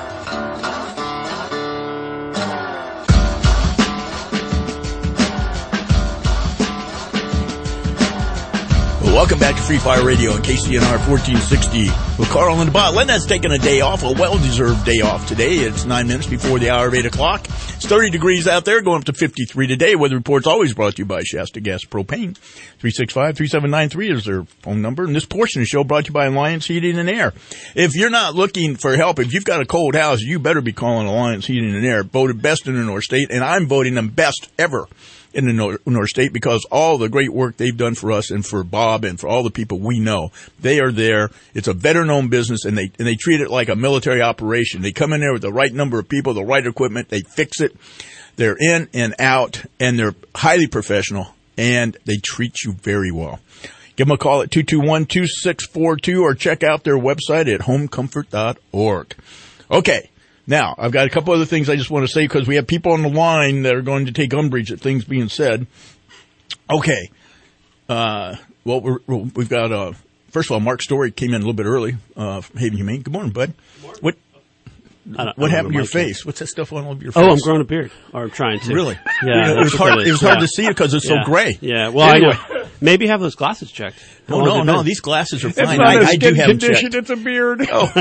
Welcome back to Free Fire Radio on KCNR 1460 with Carl and the Bot. Linda's taking a day off, a well-deserved day off today. It's 9 minutes before the hour of 8 o'clock. It's 30 degrees out there, going up to 53 today. Weather Report's always brought to you by Shasta Gas Propane. 365-3793 is their phone number. And this portion of the show brought to you by Alliance Heating and Air. If you're not looking for help, if you've got a cold house, you better be calling Alliance Heating and Air. Voted best in the North State, and I'm voting them best ever in the North State because all the great work they've done for us and for Bob and for all the people we know. They are there. It's a veteran-owned business, and they treat it like a military operation. They come in there with the right number of people, the right equipment. They fix it. They're in and out, and they're highly professional, and they treat you very well. Give them a call at 221-2642 or check out their website at homecomfort.org. Okay. Now, I've got a couple other things I just want to say because we have people on the line that are going to take umbrage at things being said. Okay. Well, we've got, first of all, Mark Story came in a little bit early from Haven Humane. Good morning, bud. What happened to your face? What's that stuff on over your face? Oh, I'm growing a beard. Or I'm trying to. Really? Yeah. It was hard to see it because it's so gray. Yeah. Well, anyway. I know. Maybe have those glasses checked. Oh, no. These glasses are fine. It's not I do have them condition, checked. It's a beard. Oh.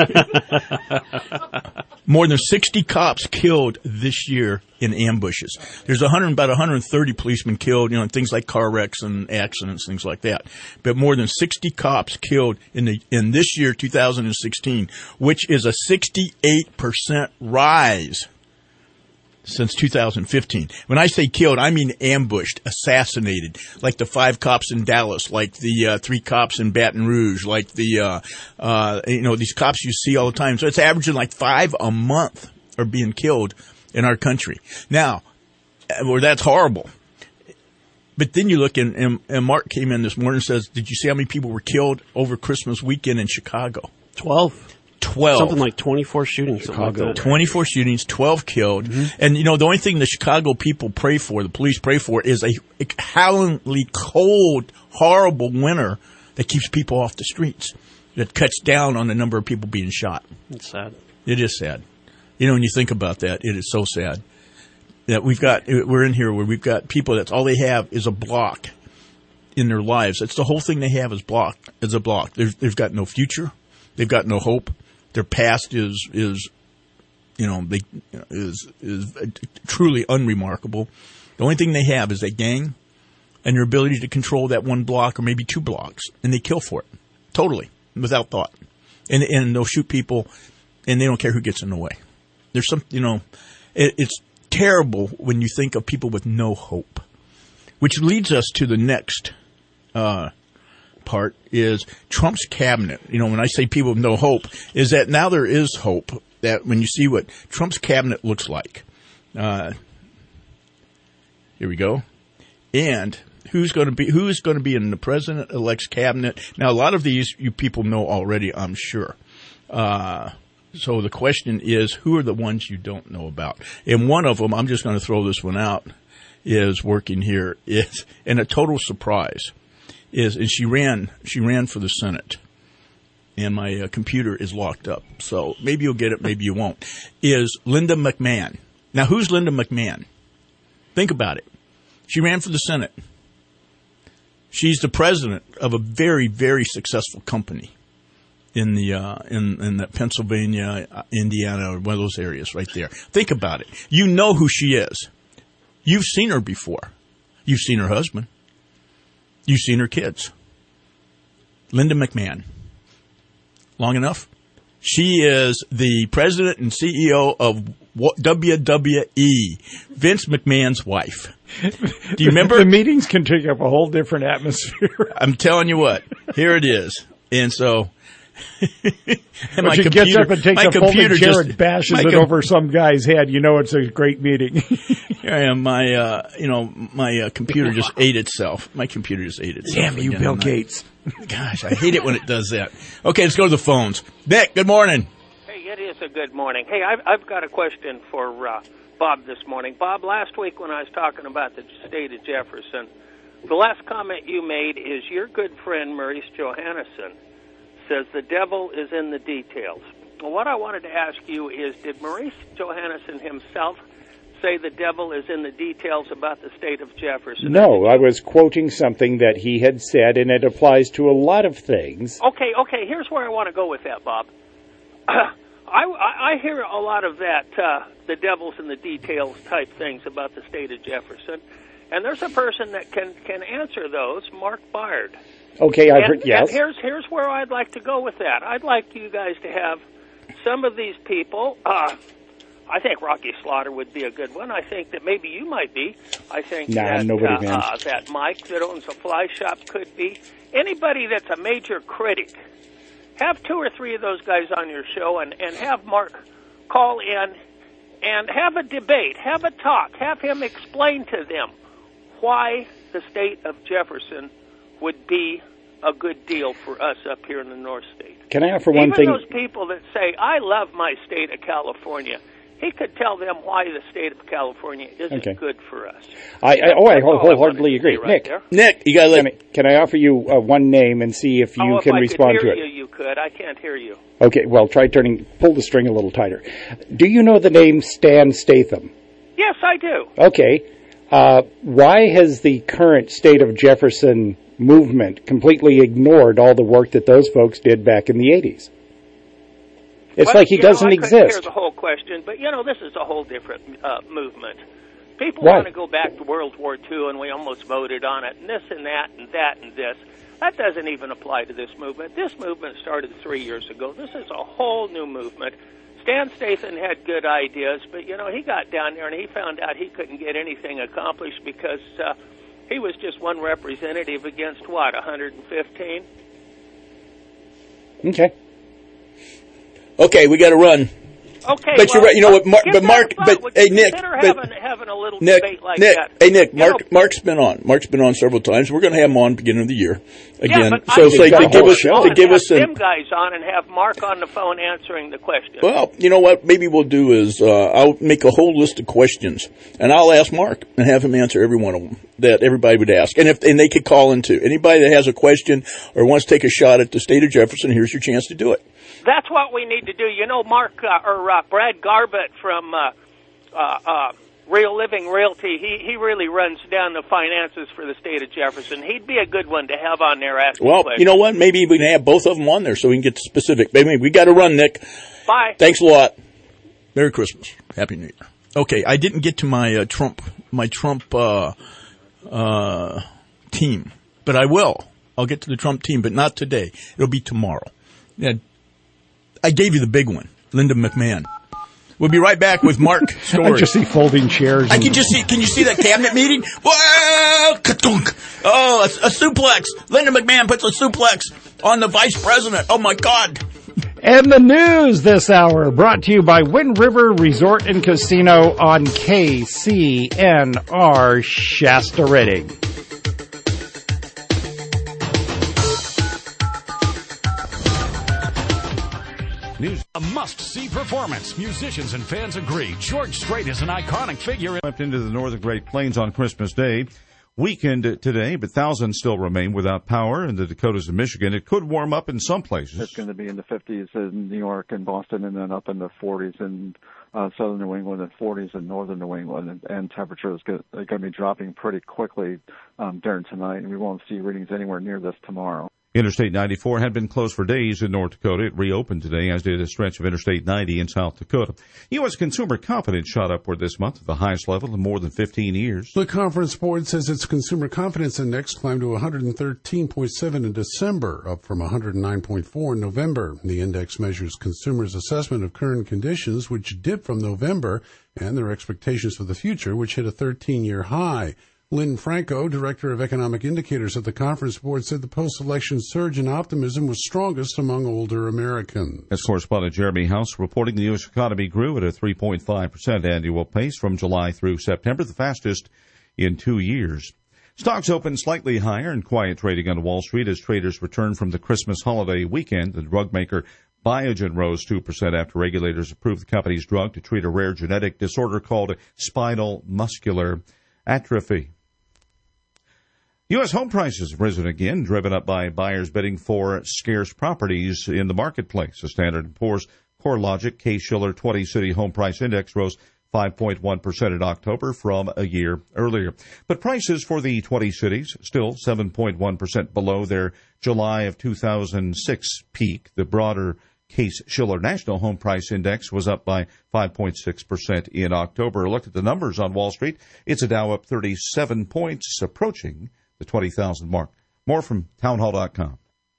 More than 60 cops killed this year in ambushes. There's about 130 policemen killed, in things like car wrecks and accidents, things like that. But more than 60 cops killed in this year, 2016, which is a 68% rise since 2015. When I say killed, I mean ambushed, assassinated, like the 5 cops in Dallas, like the 3 cops in Baton Rouge, like the these cops you see all the time. So it's averaging like 5 a month are being killed in our country. Now, that's horrible. But then you look, and Mark came in this morning and says, did you see how many people were killed over Christmas weekend in Chicago? 12. Something like 24 shootings. Chicago. Like 24 shootings, 12 killed. Mm-hmm. And, the only thing the Chicago people pray for, the police pray for, is a howlingly cold, horrible winter that keeps people off the streets, that cuts down on the number of people being shot. It's sad. It is sad. When you think about that, it is so sad that we're in here where we've got people that's all they have is a block in their lives. That's the whole thing they have is a block. They've got no future. They've got no hope. Their past is truly unremarkable. The only thing they have is a gang and their ability to control that one block or maybe 2 blocks, and they kill for it totally without thought. And they'll shoot people, and they don't care who gets in the way. There's some, it's terrible when you think of people with no hope, which leads us to the next part is Trump's cabinet. When I say people with no hope, is that now there is hope that when you see what Trump's cabinet looks like. Here we go. And who's going to be in the president-elect's cabinet? Now, a lot of these you people know already, I'm sure. So the question is, who are the ones you don't know about? And one of them, I'm just going to throw this one out, is working here, and a total surprise, and she ran for the Senate. And my computer is locked up. So maybe you'll get it, maybe you won't. Is Linda McMahon. Now, who's Linda McMahon? Think about it. She ran for the Senate. She's the president of a very, very successful company in the Pennsylvania, Indiana, or one of those areas right there. Think about it. You know who she is. You've seen her before. You've seen her husband. You've seen her kids. Linda McMahon. Long enough? She is the president and CEO of WWE, Vince McMahon's wife. Do you remember? The meetings can take up a whole different atmosphere. I'm telling you what. Here it is. And so... and my computer gets up and takes a folding chair and bashes it over some guy's head. You know it's a great meeting. Here I am. My computer just ate itself. My computer just ate itself. Damn you, Bill Gates. Gosh, I hate it when it does that. Okay, let's go to the phones. Nick, good morning. Hey, it is a good morning. Hey, I've got a question for Bob this morning. Bob, last week when I was talking about the state of Jefferson, the last comment you made is your good friend Maurice Johannesson says the devil is in the details. Well, what I wanted to ask you is, did Maurice Johannesson himself say the devil is in the details about the state of Jefferson? No, I was quoting something that he had said, and it applies to a lot of things. Okay, here's where I want to go with that, Bob. I hear a lot of that, the devil's in the details type things about the state of Jefferson, and there's a person that can answer those, Mark Byard. Okay, I've heard, yes. And here's where I'd like to go with that. I'd like you guys to have some of these people. I think Rocky Slaughter would be a good one. I think that maybe you might be. I think that Mike that owns a fly shop could be. Anybody that's a major critic. Have 2 or 3 of those guys on your show and have Mark call in and have a debate, have a talk, have him explain to them why the state of Jefferson would be a good deal for us up here in the North State. Can I offer one thing? Even those people that say, I love my state of California, he could tell them why the state of California isn't good for us. I wholeheartedly agree. Right Nick, you got to let me. Can I offer you one name and see if you can respond to it? If I could hear you, you could. I can't hear you. Okay, well, pull the string a little tighter. Do you know the name Stan Statham? Yes, I do. Okay. Why has the current state of Jefferson movement completely ignored all the work that those folks did back in the 80s? It's like he doesn't exist. I couldn't hear the whole question, but, this is a whole different movement. People want to go back to World War II, and we almost voted on it, and this and that and that and this. That doesn't even apply to this movement. This movement started 3 years ago. This is a whole new movement. Stan Statham had good ideas, but, he got down there and he found out he couldn't get anything accomplished because he was just one representative against, 115? Okay. Okay, we got to run. Okay, but you're right. You know what, Mark? Hey, Nick. Having a little debate like that. Hey, Nick. Mark's been on. Mark's been on several times. We're going to have him on beginning of the year again. Yeah, but so it's like to give us them guys on and have Mark on the phone answering the questions. Well, you know what? Maybe we'll do is I'll make a whole list of questions and I'll ask Mark and have him answer every one of them that everybody would ask, and they could call in too. Anybody that has a question or wants to take a shot at the state of Jefferson, here's your chance to do it. That's what we need to do. You know, Brad Garbett from Real Living Realty, he really runs down the finances for the state of Jefferson. He'd be a good one to have on there asking questions. You know what? Maybe we can have both of them on there so we can get specific. Maybe we got to run, Nick. Bye. Thanks a lot. Merry Christmas. Happy New Year. Okay, I didn't get to my Trump team, but I will. I'll get to the Trump team, but not today. It'll be tomorrow. Yeah, I gave you the big one, Linda McMahon. We'll be right back with Mark Story. I just see folding chairs. I can just see. Can you see that cabinet meeting? Whoa! Ka-dunk. Oh, a suplex. Linda McMahon puts a suplex on the vice president. Oh my God. And the news this hour brought to you by Wind River Resort and Casino on KCNR Shasta Redding. News. A must-see performance. Musicians and fans agree. George Strait is an iconic figure. Swept into the northern Great Plains on Christmas Day. Weekend today, but thousands still remain without power in the Dakotas and Michigan. It could warm up in some places. It's going to be in the 50s in New York and Boston, and then up in the 40s in southern New England and 40s in northern New England. And temperatures are going to be dropping pretty quickly during tonight, and we won't see readings anywhere near this tomorrow. Interstate 94 had been closed for days in North Dakota. It reopened today, as did a stretch of Interstate 90 in South Dakota. U.S. consumer confidence shot upward this month at the highest level in more than 15 years. The Conference Board says its consumer confidence index climbed to 113.7 in December, up from 109.4 in November. The index measures consumers' assessment of current conditions, which dipped from November, and their expectations for the future, which hit a 13-year high. Lynn Franco, Director of Economic Indicators at the Conference Board, said the post-election surge in optimism was strongest among older Americans. As correspondent Jeremy House reporting, the U.S. economy grew at a 3.5% annual pace from July through September, the fastest in 2 years. Stocks opened slightly higher in quiet trading on Wall Street as traders returned from the Christmas holiday weekend. The drug maker Biogen rose 2% after regulators approved the company's drug to treat a rare genetic disorder called spinal muscular atrophy. U.S. home prices have risen again, driven up by buyers bidding for scarce properties in the marketplace. The Standard & Poor's CoreLogic Case-Shiller 20-City Home Price Index rose 5.1% in October from a year earlier. But prices for the 20 cities still 7.1% below their July of 2006 peak. The broader Case-Shiller National Home Price Index was up by 5.6% in October. Look at the numbers on Wall Street. It's a Dow up 37 points, approaching the 20,000 mark. More from townhall.com.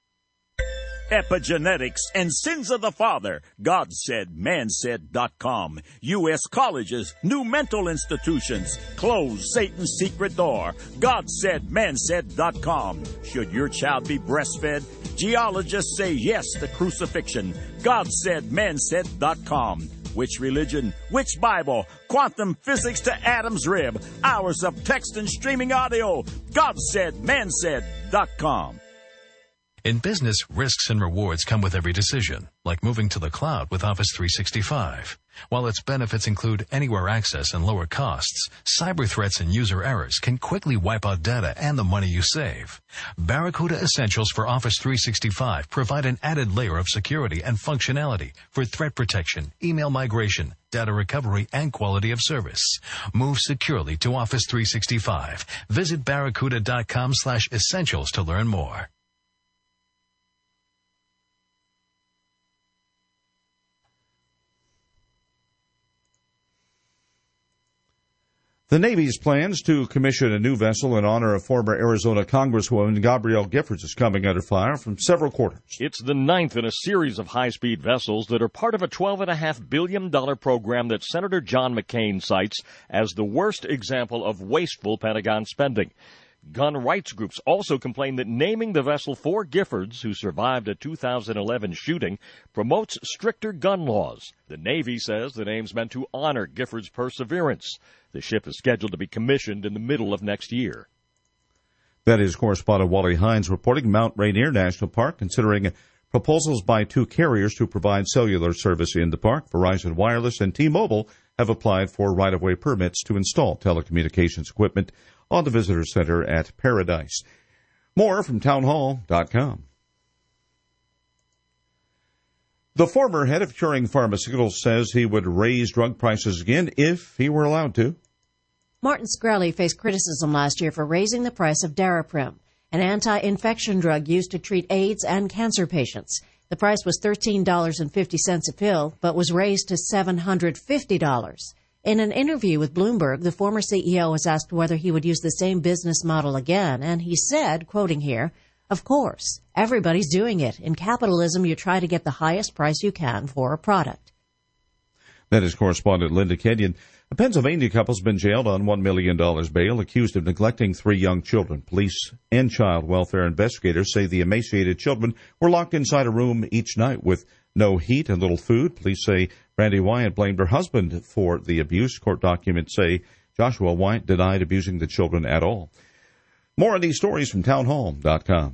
Epigenetics and Sins of the Father. God said, mansaid.com. U.S. colleges, new mental institutions. Close Satan's secret door. God said, mansaid.com. Should your child be breastfed? Geologists say yes to crucifixion. God said, mansaid.com. Which religion? Which Bible? Quantum physics to Adam's rib. Hours of text and streaming audio. God said, mansaid.com. In business, risks and rewards come with every decision, like moving to the cloud with Office 365. While its benefits include anywhere access and lower costs, cyber threats and user errors can quickly wipe out data and the money you save. Barracuda Essentials for Office 365 provide an added layer of security and functionality for threat protection, email migration, data recovery, and quality of service. Move securely to Office 365. Visit barracuda.com/essentials to learn more. The Navy's plans to commission a new vessel in honor of former Arizona Congresswoman Gabrielle Giffords is coming under fire from several quarters. It's the ninth in a series of high-speed vessels that are part of a $12.5 billion program that Senator John McCain cites as the worst example of wasteful Pentagon spending. Gun rights groups also complain that naming the vessel for Giffords, who survived a 2011 shooting, promotes stricter gun laws. The Navy says the name's meant to honor Giffords' perseverance. The ship is scheduled to be commissioned in the middle of next year. That is correspondent Wally Hines reporting. Mount Rainier National Park considering proposals by two carriers to provide cellular service in the park. Verizon Wireless and T-Mobile have applied for right-of-way permits to install telecommunications equipment on the visitor center at Paradise. More from townhall.com. The former head of Turing Pharmaceuticals says he would raise drug prices again if he were allowed to. Martin Shkreli faced criticism last year for raising the price of Daraprim, an anti-infection drug used to treat AIDS and cancer patients. The price was $13.50 a pill, but was raised to $750. In an interview with Bloomberg, the former CEO was asked whether he would use the same business model again, and he said, quoting here, "Of course, everybody's doing it. In capitalism, you try to get the highest price you can for a product." That is correspondent Linda Kenyon. A Pennsylvania couple's been jailed on $1 million bail, accused of neglecting 3 young children. Police and child welfare investigators say the emaciated children were locked inside a room each night with no heat and little food. Police say Brandy Wyatt blamed her husband for the abuse. Court documents say Joshua Wyatt denied abusing the children at all. More of these stories from townhall.com.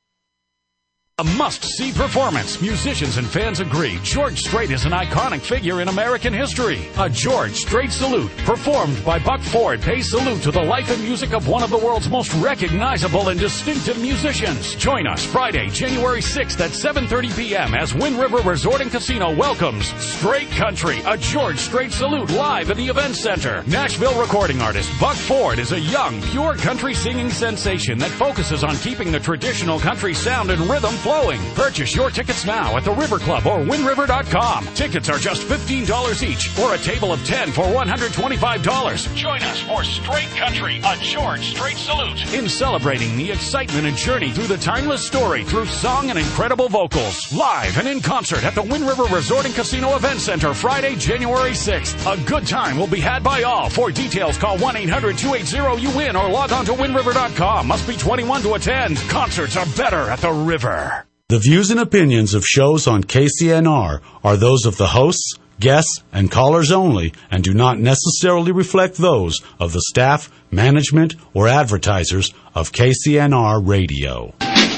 A must-see performance. Musicians and fans agree George Strait is an iconic figure in American history. A George Strait salute, performed by Buck Ford, pays salute to the life and music of one of the world's most recognizable and distinctive musicians. Join us Friday, January 6th at 7:30 p.m. as Wind River Resort and Casino welcomes Strait Country, a George Strait salute live at the Event Center. Nashville recording artist Buck Ford is a young, pure country singing sensation that focuses on keeping the traditional country sound and rhythm flowing. Purchase your tickets now at the River Club or WindRiver.com. Tickets are just $15 each, or a table of 10 for $125. Join us for Strait Country, a George Strait salute, in celebrating the excitement and journey through the timeless story through song and incredible vocals. Live and in concert at the Wind River Resort and Casino Event Center, Friday, January 6th. A good time will be had by all. For details, call 1-800-280-UWIN or log on to WindRiver.com. Must be 21 to attend. Concerts are better at the River. The views and opinions of shows on KCNR are those of the hosts, guests, and callers only and do not necessarily reflect those of the staff, management, or advertisers of KCNR Radio.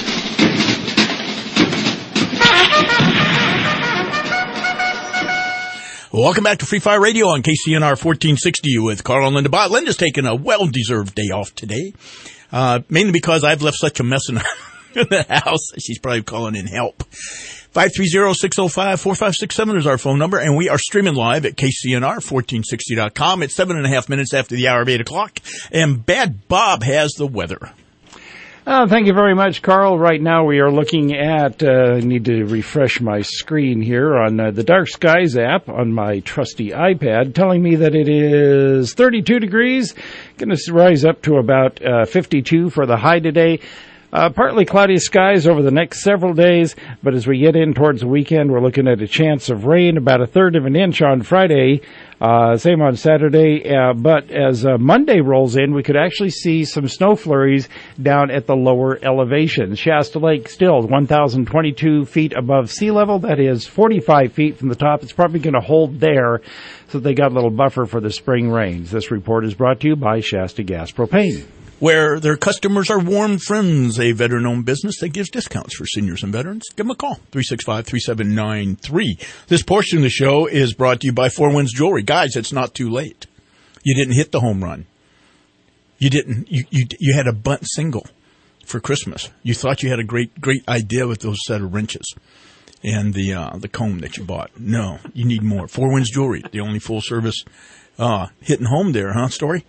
Welcome back to Free Fire Radio on KCNR 1460 with Carl and Linda Bott. Linda's taking a well-deserved day off today, mainly because I've left such a mess in the house. She's probably calling in help. 530-605-4567 is our phone number, and we are streaming live at KCNR1460.com. It's 7.5 minutes after the hour of 8 o'clock, and Bad Bob has the weather. Thank you very much, Carl. Right now we are looking at, I need to refresh my screen here on the Dark Skies app on my trusty iPad, telling me that it is 32 degrees, going to rise up to about 52 for the high today. Partly cloudy skies over the next several days, but as we get in towards the weekend, we're looking at a chance of rain, about 1/3 of an inch on Friday, same on Saturday, but as Monday rolls in, we could actually see some snow flurries down at the lower elevations. Shasta Lake still 1,022 feet above sea level, that is 45 feet from the top. It's probably going to hold there, so they got a little buffer for the spring rains. This report is brought to you by Shasta Gas Propane, where their customers are warm friends, a veteran-owned business that gives discounts for seniors and veterans. Give them a call, 365-3793. This portion of the show is brought to you by Four Winds Jewelry. Guys, it's not too late. You didn't hit the home run. You didn't. You had a bunt single for Christmas. You thought you had a great idea with those set of wrenches and the comb that you bought. No, you need more. Four Winds Jewelry, the only full-service hitting home there, huh, Story?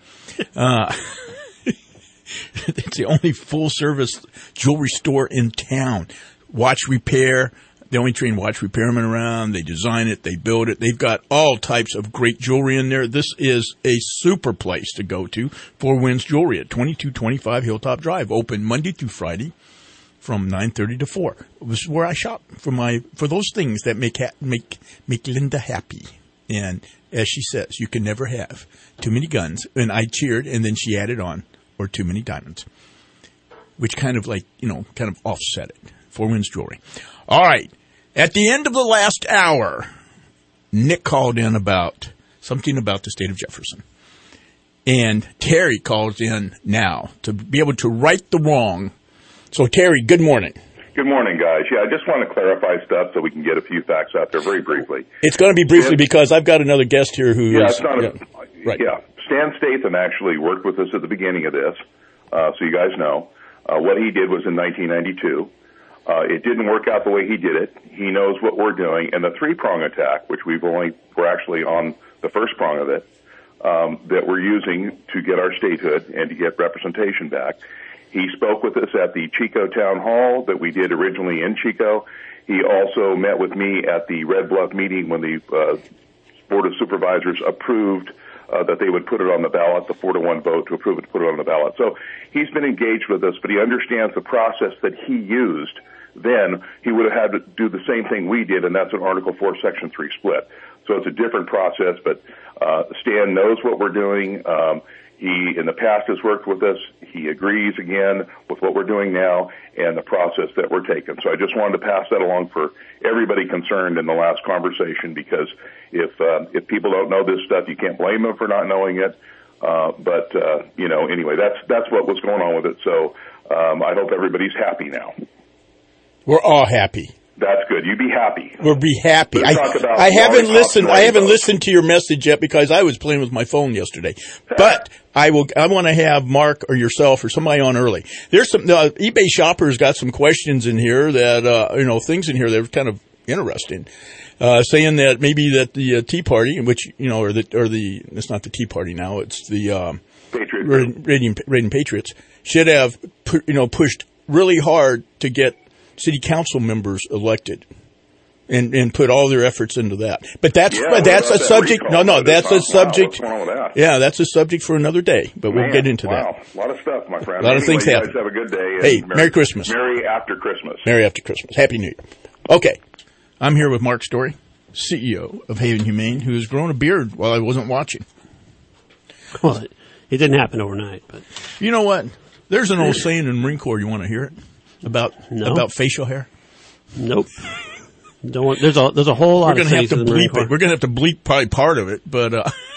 It's the only full-service jewelry store in town. Watch repair. They only train watch repairmen around. They design it. They build it. They've got all types of great jewelry in there. This is a super place to go to. Four Winds Jewelry at 2225 Hilltop Drive. Open Monday through Friday from 9:30 to 4. This is where I shop for those things that make Linda happy. And as she says, you can never have too many guns. And I cheered, and then she added on, or too many diamonds, which kind of offset it. Four Winds Jewelry. All right. At the end of the last hour, Nick called in about something about the state of Jefferson. And Terry calls in now to be able to right the wrong. So, Terry, good morning. Good morning, guys. Yeah, I just want to clarify stuff so we can get a few facts out there very briefly. It's going to be briefly because I've got another guest here who is... Right. Yeah. Stan Statham actually worked with us at the beginning of this, so you guys know. What he did was in 1992. It didn't work out the way he did it. He knows what we're doing. And the three-prong attack, which we're actually on the first prong of it, that we're using to get our statehood and to get representation back. He spoke with us at the Chico Town Hall that we did originally in Chico. He also met with me at the Red Bluff meeting when the Board of Supervisors approved that they would put it on the ballot, the 4-1 vote to approve it to put it on the ballot. So he's been engaged with us, but he understands the process that he used. Then he would have had to do the same thing we did, and that's an Article 4, Section 3 split. So it's a different process, but Stan knows what we're doing. He, in the past, has worked with us. He agrees, again, with what we're doing now and the process that we're taking. So I just wanted to pass that along for everybody concerned in the last conversation, because if people don't know this stuff, you can't blame them for not knowing it. But anyway, that's what was going on with it. So I hope everybody's happy now. We're all happy. That's good. You be happy. We'll be happy. I haven't listened. I haven't listened to your message yet because I was playing with my phone yesterday. But I want to have Mark or yourself or somebody on early. There's some eBay Shopper's got some questions in here that things in here that are kind of interesting. Saying that maybe that the Tea Party, which it's not the Tea Party now, it's the Radiant Patriots, should have pushed really hard to get city council members elected and put all their efforts into that. But that's a subject. That's a subject. Yeah, that's a subject for another day, but we'll get into that. A lot of stuff, my friend. A lot of things happen. You guys have a good day. Hey, Merry Christmas. Merry after Christmas. Merry after Christmas. Happy New Year. Okay. I'm here with Mark Story, CEO of Haven Humane, who has grown a beard while I wasn't watching. Well, it didn't happen overnight, but you know what? There's an old saying in the Marine Corps. You want to hear it? About facial hair? Nope. Don't. There's a whole lot of things in the Marine Corps. We're going to have to bleep probably part of it, but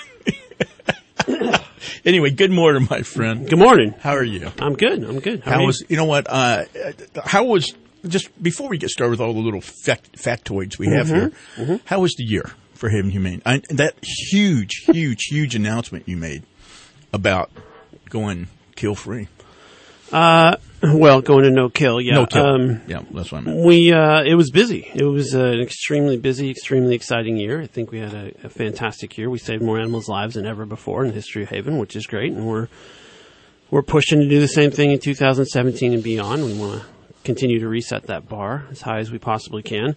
anyway, good morning, my friend. Good morning. How are you? I'm good. How was? You know what? How was? Just before we get started with all the little factoids we have here, how was the year for Haven Humane? That huge announcement you made about going kill-free. Well, going to no kill, yeah. No kill. Yeah, that's what I meant. It was busy. It was an extremely busy, extremely exciting year. I think we had a fantastic year. We saved more animals' lives than ever before in the history of Haven, which is great. And we're pushing to do the same thing in 2017 and beyond. We want to continue to reset that bar as high as we possibly can.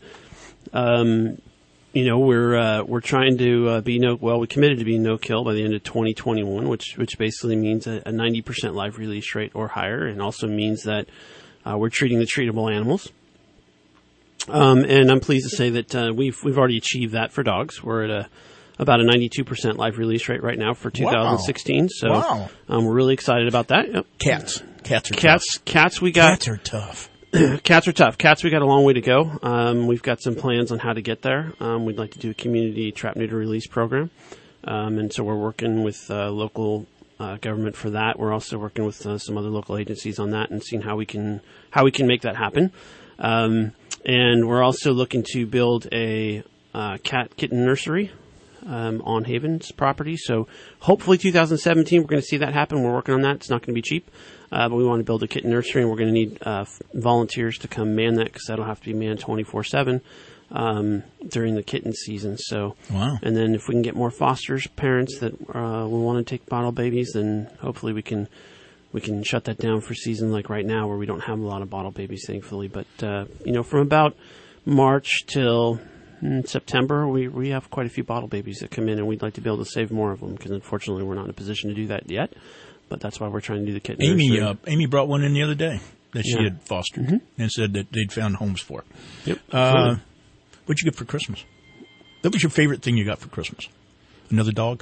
We're trying to we committed to be no kill by the end of 2021, which basically means a 90% live release rate or higher, and also means that we're treating the treatable animals. And I'm pleased to say that we've already achieved that for dogs. We're at about a 92% live release rate right now for 2016. Wow. So we're really excited about that. Yep. Cats are tough. Cats we Cats got. are tough. Cats are tough. Cats, we got a long way to go. We've got some plans on how to get there. We'd like to do a community trap neuter release program. And so we're working with local government for that. We're also working with some other local agencies on that and seeing how we can make that happen. And we're also looking to build a kitten nursery on Haven's property. So hopefully 2017 we're going to see that happen. We're working on that. It's not going to be cheap. But we want to build a kitten nursery, and we're going to need volunteers to come man that, because that'll have to be manned 24/7 during the kitten season. So, wow. And then if we can get more fosters, parents that will want to take bottle babies, then hopefully we can shut that down for season like right now, where we don't have a lot of bottle babies, thankfully. But from about March till September, we have quite a few bottle babies that come in, and we'd like to be able to save more of them, because unfortunately we're not in a position to do that yet. But that's why we're trying to do the kitten nursery. Amy brought one in the other day that she had fostered and said that they'd found homes for it. Yep. What'd you get for Christmas? What was your favorite thing you got for Christmas? Another dog?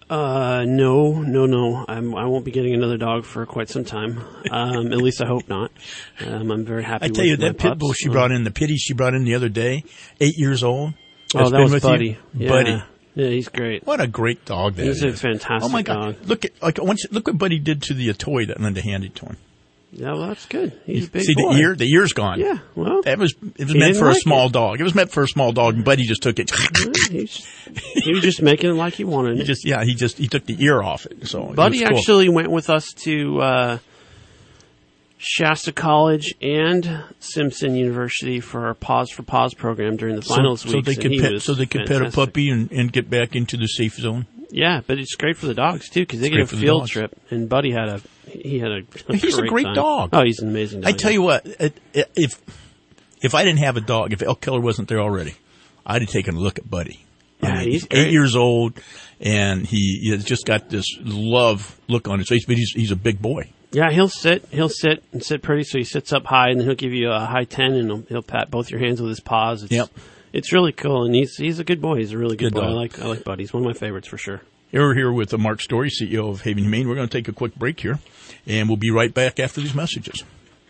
No. I won't be getting another dog for quite some time. At least I hope not. I'm very happy. I tell you, that pit bull she brought in, the pitty she brouut in the other day, 8 years old. Oh, that was Buddy. Yeah. Buddy. Yeah, he's great. What a great dog that is. He's a fantastic dog. Oh my God! Look what Buddy did to the toy that Linda handed to him. Yeah, well, that's good. He's a big boy. See the ear's gone. Yeah, well, it was meant for a small dog. It was meant for a small dog, and Buddy just took it. He was just making it like he wanted it. He took the ear off it. So Buddy actually went with us to Shasta College and Simpson University for our Paws for Paws program during the finals week. So they could pet a puppy and get back into the safe zone. Yeah, but it's great for the dogs too because they get a field trip. And Buddy had a he's a great dog. Oh, he's an amazing dog. I tell you what, if I didn't have a dog, if Elk Keller wasn't there already, I'd have taken a look at Buddy. Yeah, he's 8 years old, and he has just got this love look on his face. But he's a big boy. Yeah, he'll sit pretty. So he sits up high, and then he'll give you a high 10, and he'll pat both your hands with his paws. It's really cool, and he's a good boy. He's a really good boy. I like Buddy. He's one of my favorites for sure. We're here with Mark Story, CEO of Haven Humane. We're going to take a quick break here, and we'll be right back after these messages.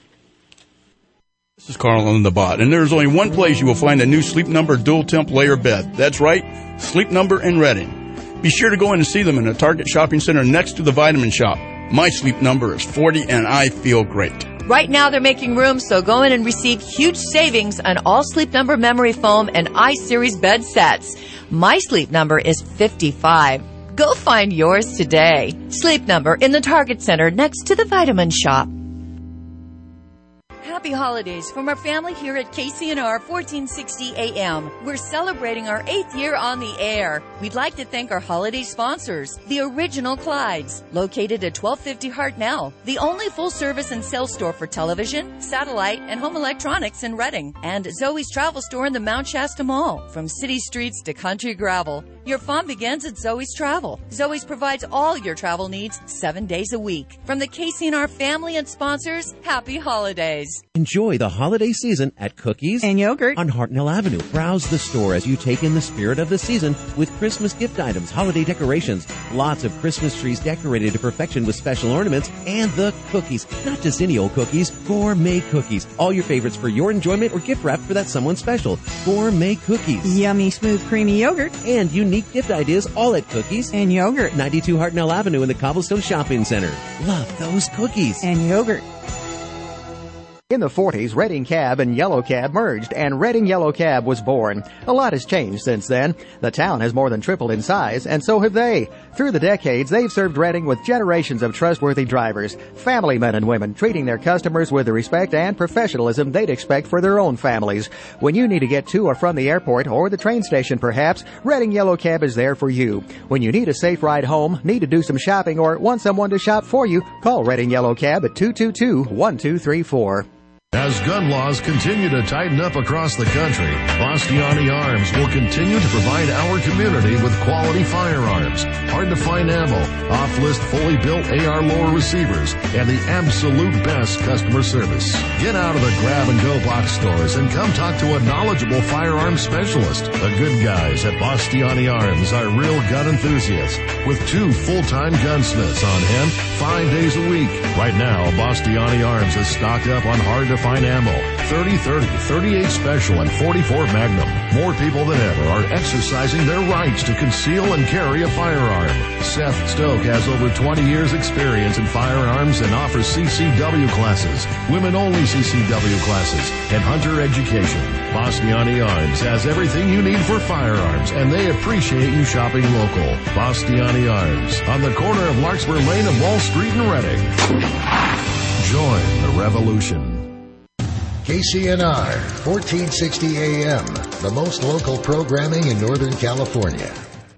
This is Carl on the Bot, and there's only one place you will find a new Sleep Number dual temp layer bed. That's right, Sleep Number in Reading. Be sure to go in and see them in the Target Shopping Center next to the Vitamin Shop. My Sleep Number is 40, and I feel great. Right now they're making room, so go in and receive huge savings on all Sleep Number memory foam and I-Series bed sets. My Sleep Number is 55. Go find yours today. Sleep Number in the Target Center next to the Vitamin Shop. Happy holidays from our family here at KCNR 1460 AM. We're celebrating our 8th year on the air. We'd like to thank our holiday sponsors, the Original Clydes, located at 1250 Hartnell, the only full-service and sales store for television, satellite, and home electronics in Reading, and Zoe's Travel Store in the Mount Shasta Mall. From city streets to country gravel, your fun begins at Zoe's Travel. Zoe's provides all your travel needs 7 days a week. From the KCNR family and sponsors, happy holidays. Enjoy the holiday season at Cookies and Yogurt on Hartnell Avenue. Browse the store as you take in the spirit of the season with Christmas gift items, holiday decorations, lots of Christmas trees decorated to perfection with special ornaments, and the cookies. Not just any old cookies, gourmet cookies. All your favorites for your enjoyment or gift wrap for that someone special. Gourmet cookies. Yummy, smooth, creamy yogurt. And unique gift ideas all at Cookies and Yogurt. 92 Hartnell Avenue in the Cobblestone Shopping Center. Love those cookies. And yogurt. In the 40s, Reading Cab and Yellow Cab merged, and Reading Yellow Cab was born. A lot has changed since then. The town has more than tripled in size, and so have they. Through the decades, they've served Reading with generations of trustworthy drivers, family men and women, treating their customers with the respect and professionalism they'd expect for their own families. When you need to get to or from the airport or the train station, perhaps, Reading Yellow Cab is there for you. When you need a safe ride home, need to do some shopping, or want someone to shop for you, call Reading Yellow Cab at 222-1234. As gun laws continue to tighten up across the country, Bastiani Arms will continue to provide our community with quality firearms, hard-to-find ammo, off-list fully built AR lower receivers, and the absolute best customer service. Get out of the grab-and-go box stores and come talk to a knowledgeable firearms specialist. The good guys at Bastiani Arms are real gun enthusiasts with 2 full-time gunsmiths on hand 5 days a week. Right now, Bastiani Arms is stocked up on hard-to-find ammo, 30-30, 38 Special, and 44 Magnum. More people than ever are exercising their rights to conceal and carry a firearm. Seth Stoke has over 20 years experience in firearms and offers CCW classes, women-only CCW classes, and hunter education. Bastiani Arms has everything you need for firearms, and they appreciate you shopping local. Bastiani Arms, on the corner of Larkspur Lane and Wall Street in Reading. Join the revolution. KCNR, 1460 AM, the most local programming in Northern California.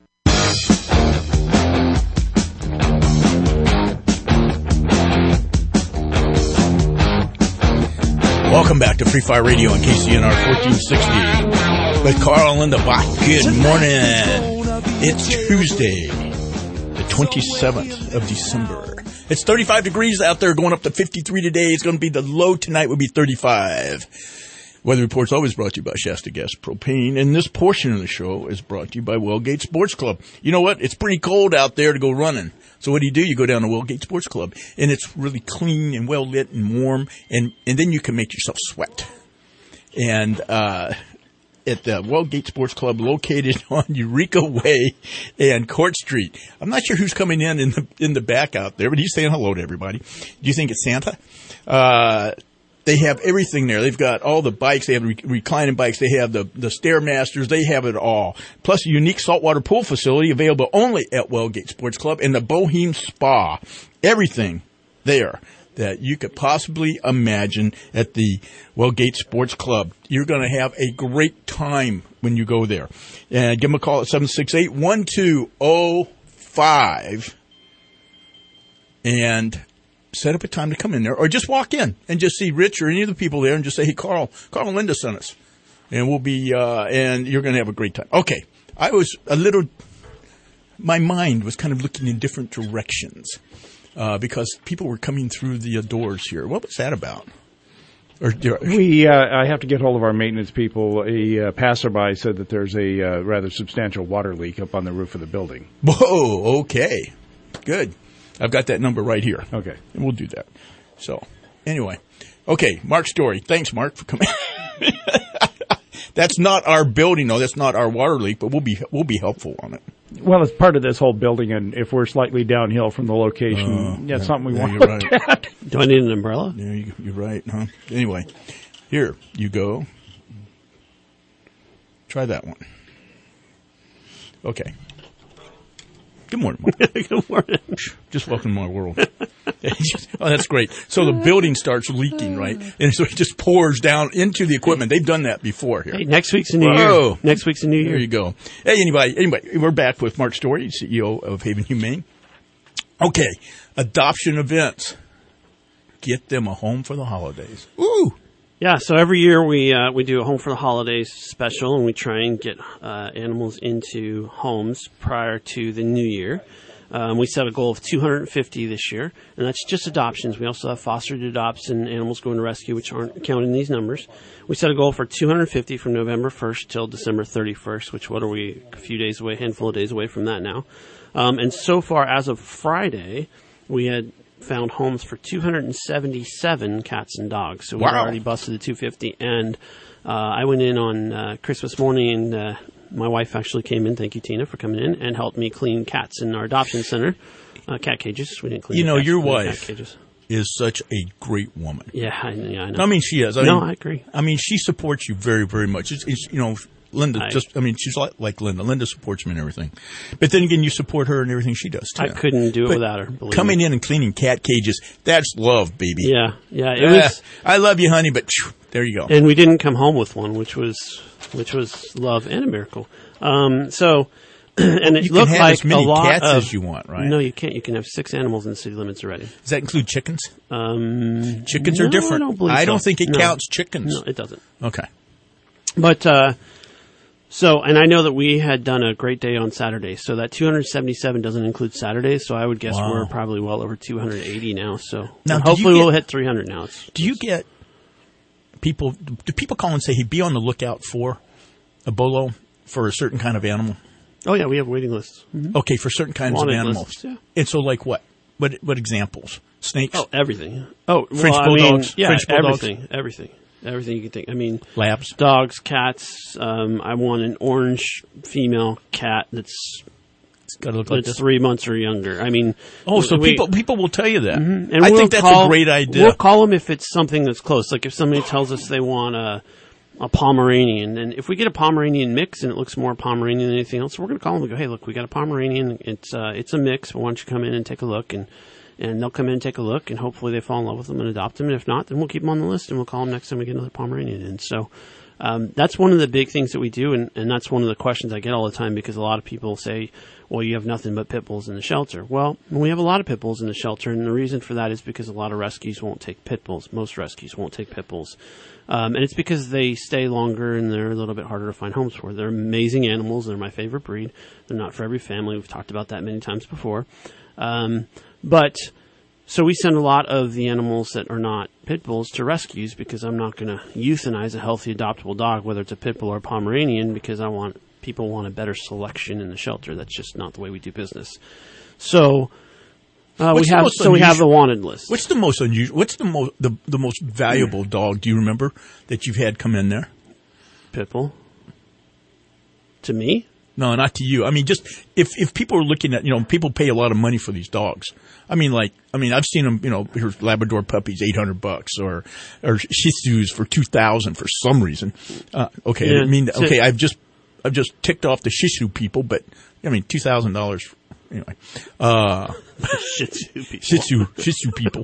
Welcome back to Free Fire Radio on KCNR 1460 with Carl and Linda Bach. Good morning. It's Tuesday, the 27th of December. It's 35 degrees out there, going up to 53 today. It's going to be the low tonight, will be 35. Weather Report's always brought to you by Shasta Gas Propane, and this portion of the show is brought to you by Wellgate Sports Club. You know what? It's pretty cold out there to go running. So what do? You go down to Wellgate Sports Club, and it's really clean and well lit and warm, and then you can make yourself sweat. And at the Wellgate Sports Club, located on Eureka Way and Court Street. I'm not sure who's coming in the back out there, but he's saying hello to everybody. Do you think it's Santa? They have everything there. They've got all the bikes. They have reclining bikes. They have the Stairmasters. They have it all. Plus a unique saltwater pool facility available only at Wellgate Sports Club and the Bohem Spa. Everything there. that you could possibly imagine at the Wellgate Sports Club. You're going to have a great time when you go there. And give them a call at 768-1205 and set up a time to come in there, or just walk in and just see Rich or any of the people there and just say, hey, Carl and Linda sent us. And we'll be, and you're going to have a great time. Okay. My mind was kind of looking in different directions, because people were coming through the doors here. What was that about? I have to get hold of our maintenance people. A passerby said that there's a rather substantial water leak up on the roof of the building. Whoa, okay. Good. I've got that number right here. Okay. And we'll do that. So, anyway. Okay, Mark Story. Thanks, Mark, for coming. That's not our building, though. That's not our water leak, but we'll be helpful on it. Well, it's part of this whole building, and if we're slightly downhill from the location, that's something we want to look at. Do I need an umbrella? Yeah, you're right, huh? Anyway, here you go. Try that one. Okay. Good morning, Mark. Good morning. Just welcome to my world. Oh, that's great. So the building starts leaking, right? And so it just pours down into the equipment. They've done that before here. Hey, next week's a new year. Next week's a new year. There you go. Hey, anyway, we're back with Mark Story, CEO of Haven Humane. Okay, adoption events. Get them a home for the holidays. Ooh. Yeah, so every year we do a Home for the Holidays special, and we try and get animals into homes prior to the new year. We set a goal of 250 this year, and that's just adoptions. We also have fostered adopts and animals going to rescue, which aren't counted in these numbers. We set a goal for 250 from November 1st till December 31st, which what are we, a few days away, handful of days away from that now. And so far, as of Friday, we had found homes for 277 cats and dogs. So we've already busted the 250. And I went in on Christmas morning, and my wife actually came in. Thank you, Tina, for coming in and helped me clean cats in our adoption center. Cat cages. We didn't clean. Your wife is such a great woman. Yeah, I know. I mean, she is. I agree. I mean, she supports you very, very much. Linda she's like Linda. Linda supports me and everything. But then again, you support her and everything she does, too. I couldn't do it without her. Coming in and cleaning cat cages, that's love, baby. Yeah. It was. I love you, honey, but there you go. And we didn't come home with one, which was love and a miracle. And it looked like as many a lot cats of, as you want, right? No, you can't. You can have 6 animals in the city limits already. Does that include chickens? Chickens are different. I don't think it counts chickens. No, it doesn't. Okay. But, and I know that we had done a great day on Saturday, so that 277 doesn't include Saturdays, so I would guess we're probably well over 280 now, so now, hopefully we'll hit 300 now. Do you get people call and say, hey, be on the lookout for a bolo for a certain kind of animal? Oh, yeah, we have waiting lists. Mm-hmm. Okay, for certain kinds of animals. Lists, yeah. And so, like what? What examples? Snakes? Oh, everything. Oh, French bulldogs? French bulldogs? Everything you can think. I mean, labs, dogs, cats. I want an orange female cat that's got to look like this. 3 months or younger. I mean, people will tell you that. Mm-hmm. And I think that's a great idea. We'll call them if it's something that's close. Like if somebody tells us they want a Pomeranian, and if we get a Pomeranian mix and it looks more Pomeranian than anything else, we're going to call them and go, hey, look, we got a Pomeranian. It's a mix. Why don't you come in and take a look? And they'll come in and take a look, and hopefully they fall in love with them and adopt them. And if not, then we'll keep them on the list, and we'll call them next time we get another Pomeranian in. So that's one of the big things that we do, and that's one of the questions I get all the time, because a lot of people say, well, you have nothing but pit bulls in the shelter. Well, we have a lot of pit bulls in the shelter, and the reason for that is because a lot of rescues won't take pit bulls. Most rescues won't take pit bulls. And it's because they stay longer and they're a little bit harder to find homes for. They're amazing animals. They're my favorite breed. They're not for every family. We've talked about that many times before. So we send a lot of the animals that are not pit bulls to rescues, because I'm not going to euthanize a healthy adoptable dog, whether it's a pit bull or a Pomeranian, because people want a better selection in the shelter. That's just not the way we do business. So we have the wanted list. What's the most unusual? What's the most valuable dog? Do you remember that you've had come in there? Pit bull. To me? No, not to you. I mean, just if people are looking at, people pay a lot of money for these dogs. I've seen them, here's Labrador puppies, $800, or Shih Tzus for $2,000 for some reason. Okay. Yeah, I've just ticked off the Shih Tzu people, but $2,000 Anyway, Shih Tzu people.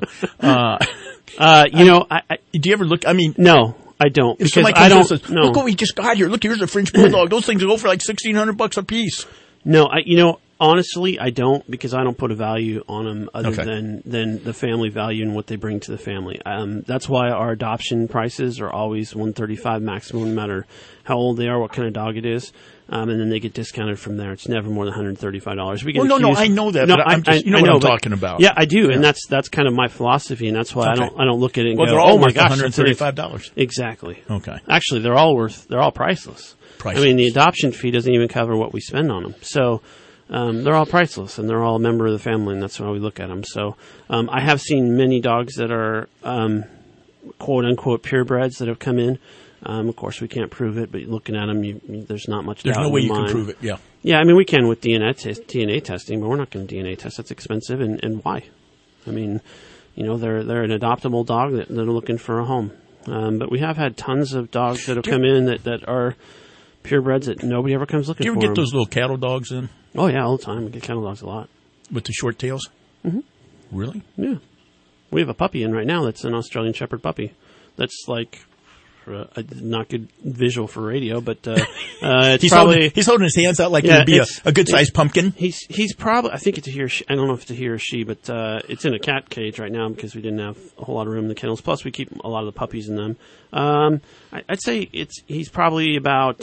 Do you ever look? I mean, no, I don't. If Because somebody comes I don't. and says, No. look what we just got here. Look, here's a French bulldog. Those things go for like $1,600 a piece. No, honestly, I don't, because I don't put a value on them other than the family value and what they bring to the family. That's why our adoption prices are always $135 maximum, no matter how old they are, what kind of dog it is. And then they get discounted from there. It's never more than $135. We get Well, no, I know that, but I'm just, you know what I'm talking about. Yeah, I do, and that's kind of my philosophy, and that's why I don't look at it and go, they're all oh my worth gosh, $135. Exactly. Okay. Actually, they're all priceless. I mean, the adoption fee doesn't even cover what we spend on them. So they're all priceless, and they're all a member of the family, and that's how we look at them. So I have seen many dogs that are quote-unquote purebreds that have come in. Of course, we can't prove it, but looking at them, there's not much doubt. There's no way you can prove it, yeah. Yeah, I mean, we can with DNA testing, but we're not going to DNA test. That's expensive, and why? I mean, they're an adoptable dog that are looking for a home. But we have had tons of dogs that have come in that are purebreds that nobody ever comes looking for. Do you ever get those little cattle dogs in? Oh, yeah, all the time. We get cattle dogs a lot. With the short tails? Mm-hmm. Really? Yeah. We have a puppy in right now that's an Australian Shepherd puppy. That's like not good visual for radio, but it's he's probably... he's holding his hands out like it would be a good-sized pumpkin. He's probably... I think it's a he or she. I don't know if it's a he or she, but it's in a cat cage right now because we didn't have a whole lot of room in the kennels. Plus, we keep a lot of the puppies in them. I'd say he's probably about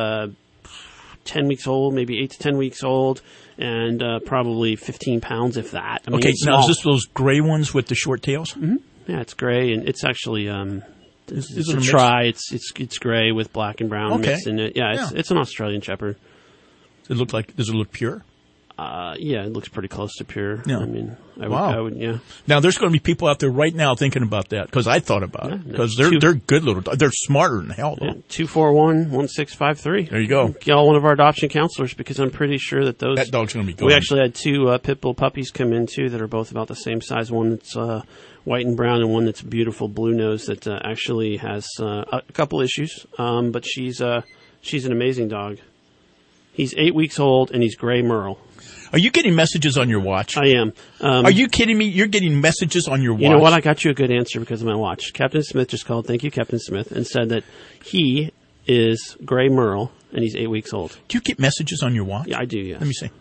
10 weeks old, maybe 8 to 10 weeks old, and probably 15 pounds, if that. I mean, okay, now is this those gray ones with the short tails? Mm-hmm. Yeah, it's gray, and it's actually... Is it's it a try. It's gray with black and brown mixed in it. Yeah, it's an Australian Shepherd. Does it look pure? Yeah, it looks pretty close to pure. Yeah. I mean, I would, yeah. Now, there's going to be people out there right now thinking about that, because I thought about it. Because they're good little dogs. They're smarter than hell, though. 241-1653. There you go. Get one of our adoption counselors, because I'm pretty sure that that dog's going to be good. We actually had 2 pit bull puppies come in, too, that are both about the same size. One that's white and brown, and one that's beautiful blue nose that actually has a couple issues. But she's an amazing dog. He's 8 weeks old, and he's gray Merle. Are you getting messages on your watch? I am. Are you kidding me? You're getting messages on your watch? You know what? I got you a good answer because of my watch. Captain Smith just called. Thank you, Captain Smith, and said that he is gray Merle, and he's 8 weeks old. Do you get messages on your watch? Yeah, I do, yes. Let me see.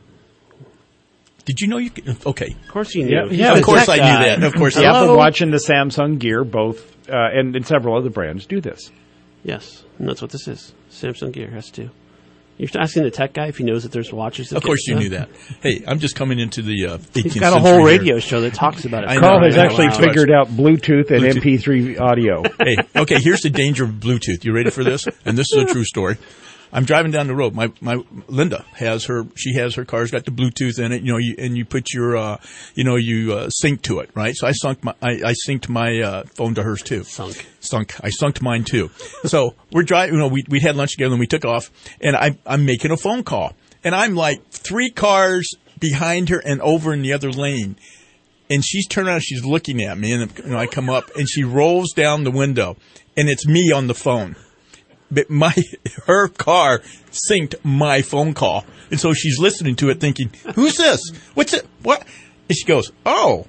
Did you know you could? Okay. Of course you knew. Yeah, of course I knew that. Of course. The Apple Watch and the Samsung Gear, both, and several other brands do this. Yes, and that's what this is. Samsung Gear has to. You're asking the tech guy if he knows that there's watches that Of course you knew that. Hey, I'm just coming into the 18th century. He's got a whole radio show that talks about it. Carl has actually figured out Bluetooth and MP3 audio. Hey, okay, here's the danger of Bluetooth. You ready for this? And this is a true story. I'm driving down the road. My Linda has her car's got the Bluetooth in it, and you put your, you sync to it, right? So I synced my phone to hers too. I synced mine too. So we're driving, we had lunch together and we took off, and I'm making a phone call, and I'm like 3 cars behind her and over in the other lane. And she's turned around, she's looking at me, and I come up, and she rolls down the window, and it's me on the phone. But her car synced my phone call. And so she's listening to it thinking, who's this? What's it? What? And she goes, oh.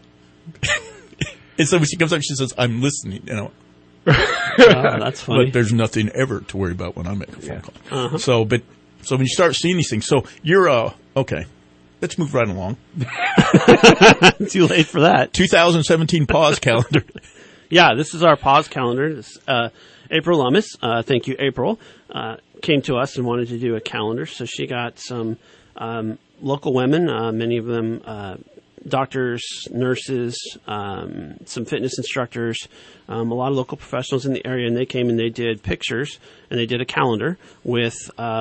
And so when she comes up, she says, I'm listening. That's funny. But there's nothing ever to worry about when I make a phone call. Uh-huh. So when you start seeing these things, so you're, okay. Let's move right along. Too late for that. 2017 pause calendar. Yeah, this is our pause calendar. This, April Lummis, thank you, April, came to us and wanted to do a calendar. So she got some local women, many of them doctors, nurses, some fitness instructors, a lot of local professionals in the area, and they came and they did pictures and they did a calendar with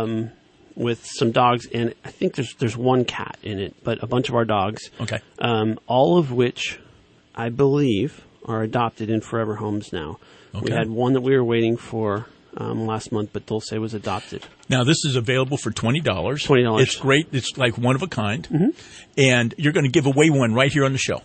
some dogs, and I think there's one cat in it, but a bunch of our dogs. Okay. All of which I believe are adopted in forever homes now. Okay. We had one that we were waiting for last month, but Dulce was adopted. Now, this is available for $20. $20. It's great. It's like one of a kind. Mm-hmm. And you're going to give away one right here on the show.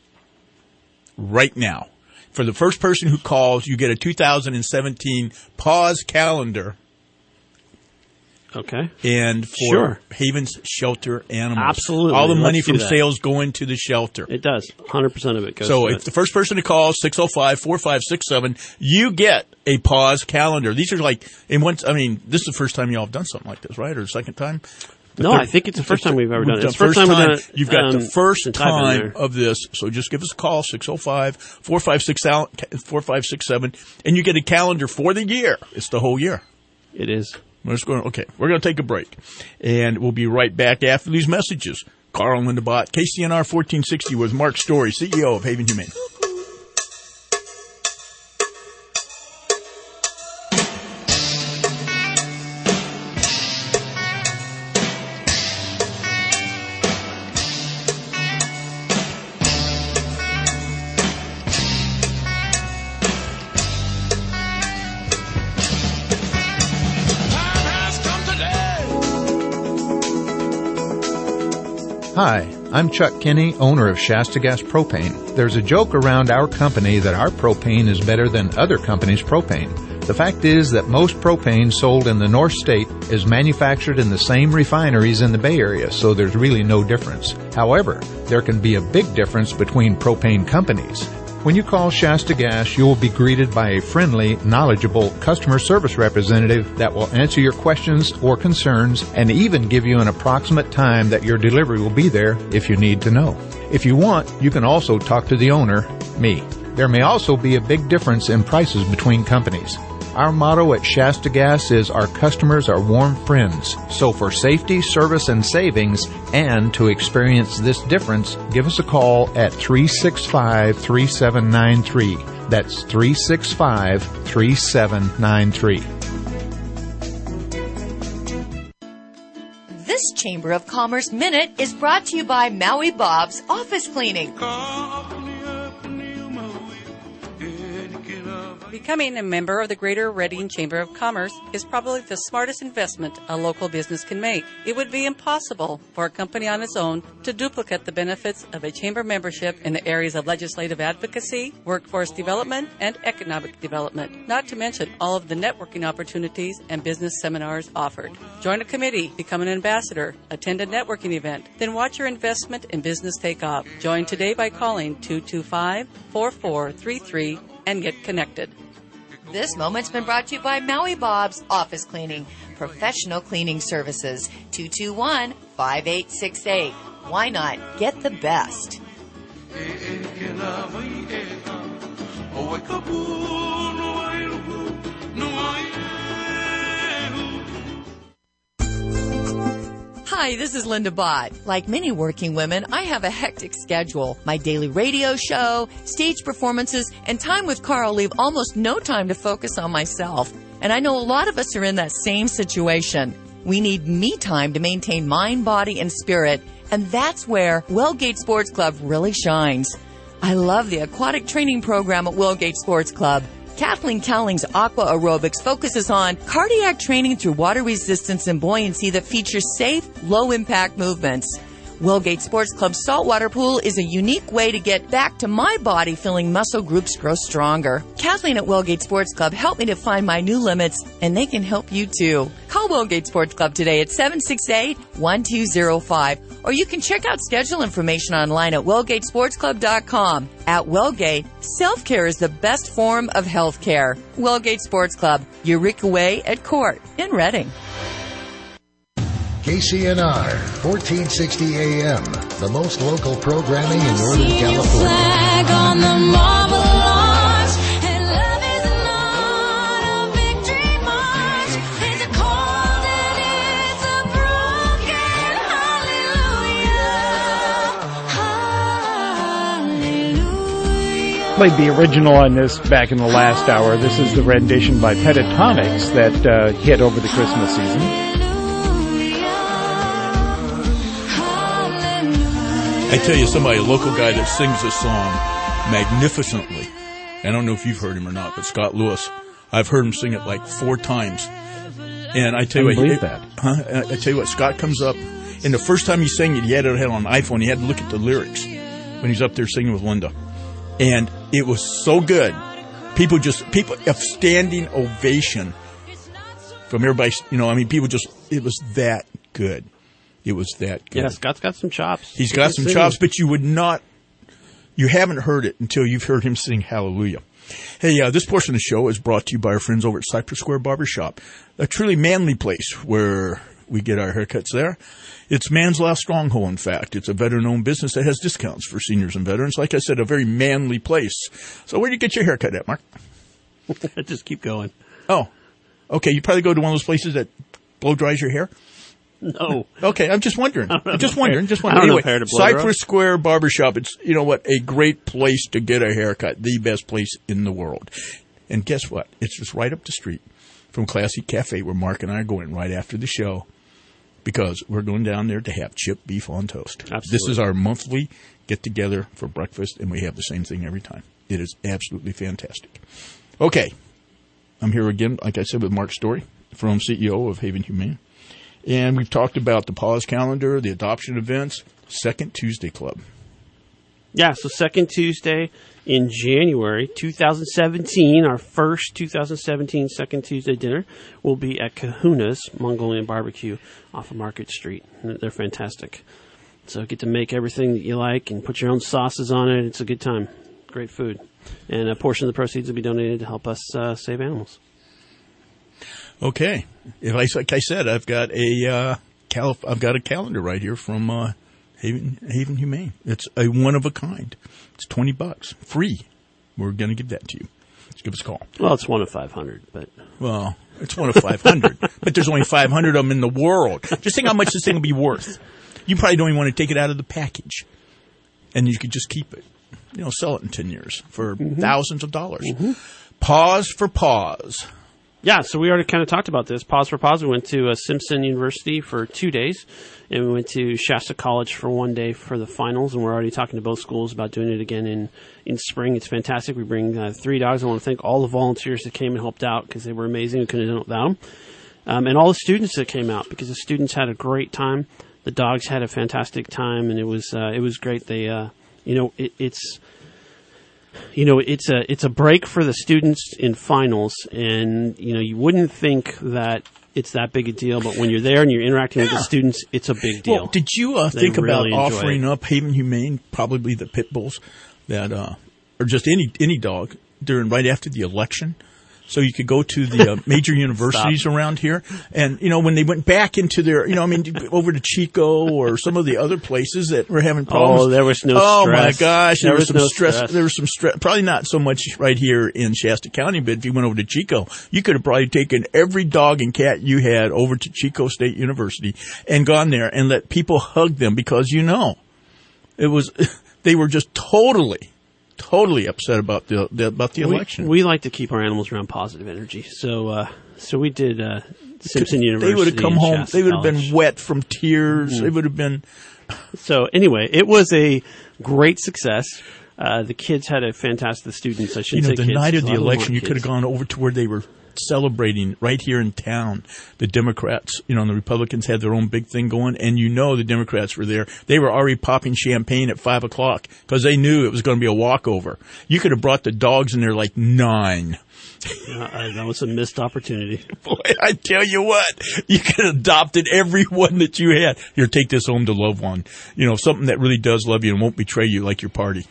Right now. For the first person who calls, you get a 2017 pause calendar. Okay. And for Havens Shelter Animals. Absolutely. All the money from sales go into the shelter. It does. 100% of it goes So if the first person to call, 605-4567, you get a pause calendar. These are like, this is the first time y'all have done something like this, right? Or the second time? I think it's the first time we've ever done it. It's the first time we've done it. You've got the first time of this, so just give us a call, 605-4567, and you get a calendar for the year. It's the whole year. It is. We're going to take a break, and we'll be right back after these messages. Carl and Linda Bott, KCNR 1460 with Mark Story, CEO of Haven Humane. Hi, I'm Chuck Kinney, owner of Shasta Gas Propane. There's a joke around our company that our propane is better than other companies' propane. The fact is that most propane sold in the North State is manufactured in the same refineries in the Bay Area, so there's really no difference. However, there can be a big difference between propane companies. When you call Shasta Gas, you will be greeted by a friendly, knowledgeable customer service representative that will answer your questions or concerns and even give you an approximate time that your delivery will be there if you need to know. If you want, you can also talk to the owner, me. There may also be a big difference in prices between companies. Our motto at Shasta Gas is our customers are warm friends. So for safety, service, and savings, and to experience this difference, give us a call at 365-3793. That's 365-3793. This Chamber of Commerce Minute is brought to you by Maui Bob's Office Cleaning. Becoming a member of the Greater Reading Chamber of Commerce is probably the smartest investment a local business can make. It would be impossible for a company on its own to duplicate the benefits of a chamber membership in the areas of legislative advocacy, workforce development, and economic development, not to mention all of the networking opportunities and business seminars offered. Join a committee, become an ambassador, attend a networking event, then watch your investment in business take off. Join today by calling 225-4433 and get connected. This moment's been brought to you by Maui Bob's Office Cleaning, professional cleaning services, 221-5868. Why not get the best? Hi, this is Linda Bott. Like many working women, I have a hectic schedule. My daily radio show, stage performances, and time with Carl leave almost no time to focus on myself. And I know a lot of us are in that same situation. We need me time to maintain mind, body, and spirit, and that's where Wellgate Sports Club really shines. I love the aquatic training program at Wellgate Sports Club. Kathleen Cowling's Aqua Aerobics focuses on cardiac training through water resistance and buoyancy that features safe, low-impact movements. Wellgate Sports Club's saltwater pool is a unique way to get back to my body feeling muscle groups grow stronger. Kathleen at Wellgate Sports Club helped me to find my new limits, and they can help you too. Call Wellgate Sports Club today at 768-1205, or you can check out schedule information online at wellgatesportsclub.com. At Wellgate, self-care is the best form of health care. Wellgate Sports Club, Eureka Way at Court in Reading. KCNR, 1460 AM, the most local programming in Northern California. Flag on the Marble Arch, and love is not a victory march. It's a cold and it's a broken hallelujah. Played the original on this back in the last hour. This is the rendition by Pentatonics that hit over the Christmas season. I tell you, somebody, a local guy that sings this song magnificently. I don't know if you've heard him or not, but Scott Lewis. I've heard him sing it like 4 times. And I tell you what, I tell you what, Scott comes up, and the first time he sang it, he had it on an iPhone. He had to look at the lyrics when he's up there singing with Linda. And it was so good. People a standing ovation from everybody, people just, that good. It was that good. Yeah, Scott's got some chops. He's got some chops, but you haven't heard it until you've heard him sing Hallelujah. Hey, this portion of the show is brought to you by our friends over at Cypress Square Barbershop, a truly manly place where we get our haircuts there. It's man's last stronghold, in fact. It's a veteran-owned business that has discounts for seniors and veterans. Like I said, a very manly place. So where do you get your haircut at, Mark? Just keep going. Oh, okay. You probably go to one of those places that blow dries your hair? No. Okay, I'm just wondering. Just wondering. Anyway, Cypress Square Barbershop. It's, you know what, a great place to get a haircut. The best place in the world. And guess what? It's just right up the street from Classic Cafe, where Mark and I are going right after the show, because we're going down there to have chipped beef on toast. Absolutely. This is our monthly get-together for breakfast, and we have the same thing every time. It is absolutely fantastic. Okay. I'm here again, like I said, with Mark Story, from CEO of Haven Humane. And we've talked about the pause calendar, the adoption events, Second Tuesday Club. Yeah, so Second Tuesday in January 2017, our first 2017 Second Tuesday dinner will be at Kahuna's Mongolian Barbecue off of Market Street. They're fantastic. So get to make everything that you like and put your own sauces on it. It's a good time. Great food. And a portion of the proceeds will be donated to help us save animals. Okay. Like I said, I've got a calendar right here from Haven Humane. It's a one of a kind. It's $20, free. We're going to give that to you. Just give us a call. Well, it's one of 500, but it's one of 500. But there's only 500 of them in the world. Just think how much this thing will be worth. You probably don't even want to take it out of the package, and you could just keep it. You know, sell it in 10 years for thousands of dollars. Pause for pause. Yeah, so we already kind of talked about this. Pause for pause. We went to Simpson University for 2 days, and we went to Shasta College for 1 day for the finals, and we're already talking to both schools about doing it again in spring. It's fantastic. We bring 3 dogs. I want to thank all the volunteers that came and helped out because they were amazing. We couldn't have done it without them. And all the students that came out, because the students had a great time. The dogs had a fantastic time, and it was great. They, it's a break for the students in finals, and you wouldn't think that it's that big a deal, but when you're there and you're interacting with the students, it's a big deal. Well, did you think about offering up Haven Humane, probably the pit bulls that, or just any dog right after the election? So you could go to the major universities around here. And, when they went back into their, over to Chico or some of the other places that were having problems. Oh, there was no stress. Oh, my gosh. There was some stress. There was some stress. Probably not so much right here in Shasta County, but if you went over to Chico, you could have probably taken every dog and cat you had over to Chico State University and gone there and let people hug them because, they were just totally upset about the election. We like to keep our animals around positive energy, so we did Simpson University. They would have come home. They would have been wet from tears. They would have been. So anyway, it was a great success. The kids had a fantastic. The students, I shouldn't say the kids, night of the election, you kids. could have gone over to where they were celebrating right here in town. The Democrats, and the Republicans had their own big thing going, and the Democrats were there. They were already popping champagne at 5:00 because they knew it was going to be a walkover. You could have brought the dogs in there like 9. That was a missed opportunity. Boy, I tell you what, you could have adopted every one that you had. Here, take this home to loved one. Something that really does love you and won't betray you like your party.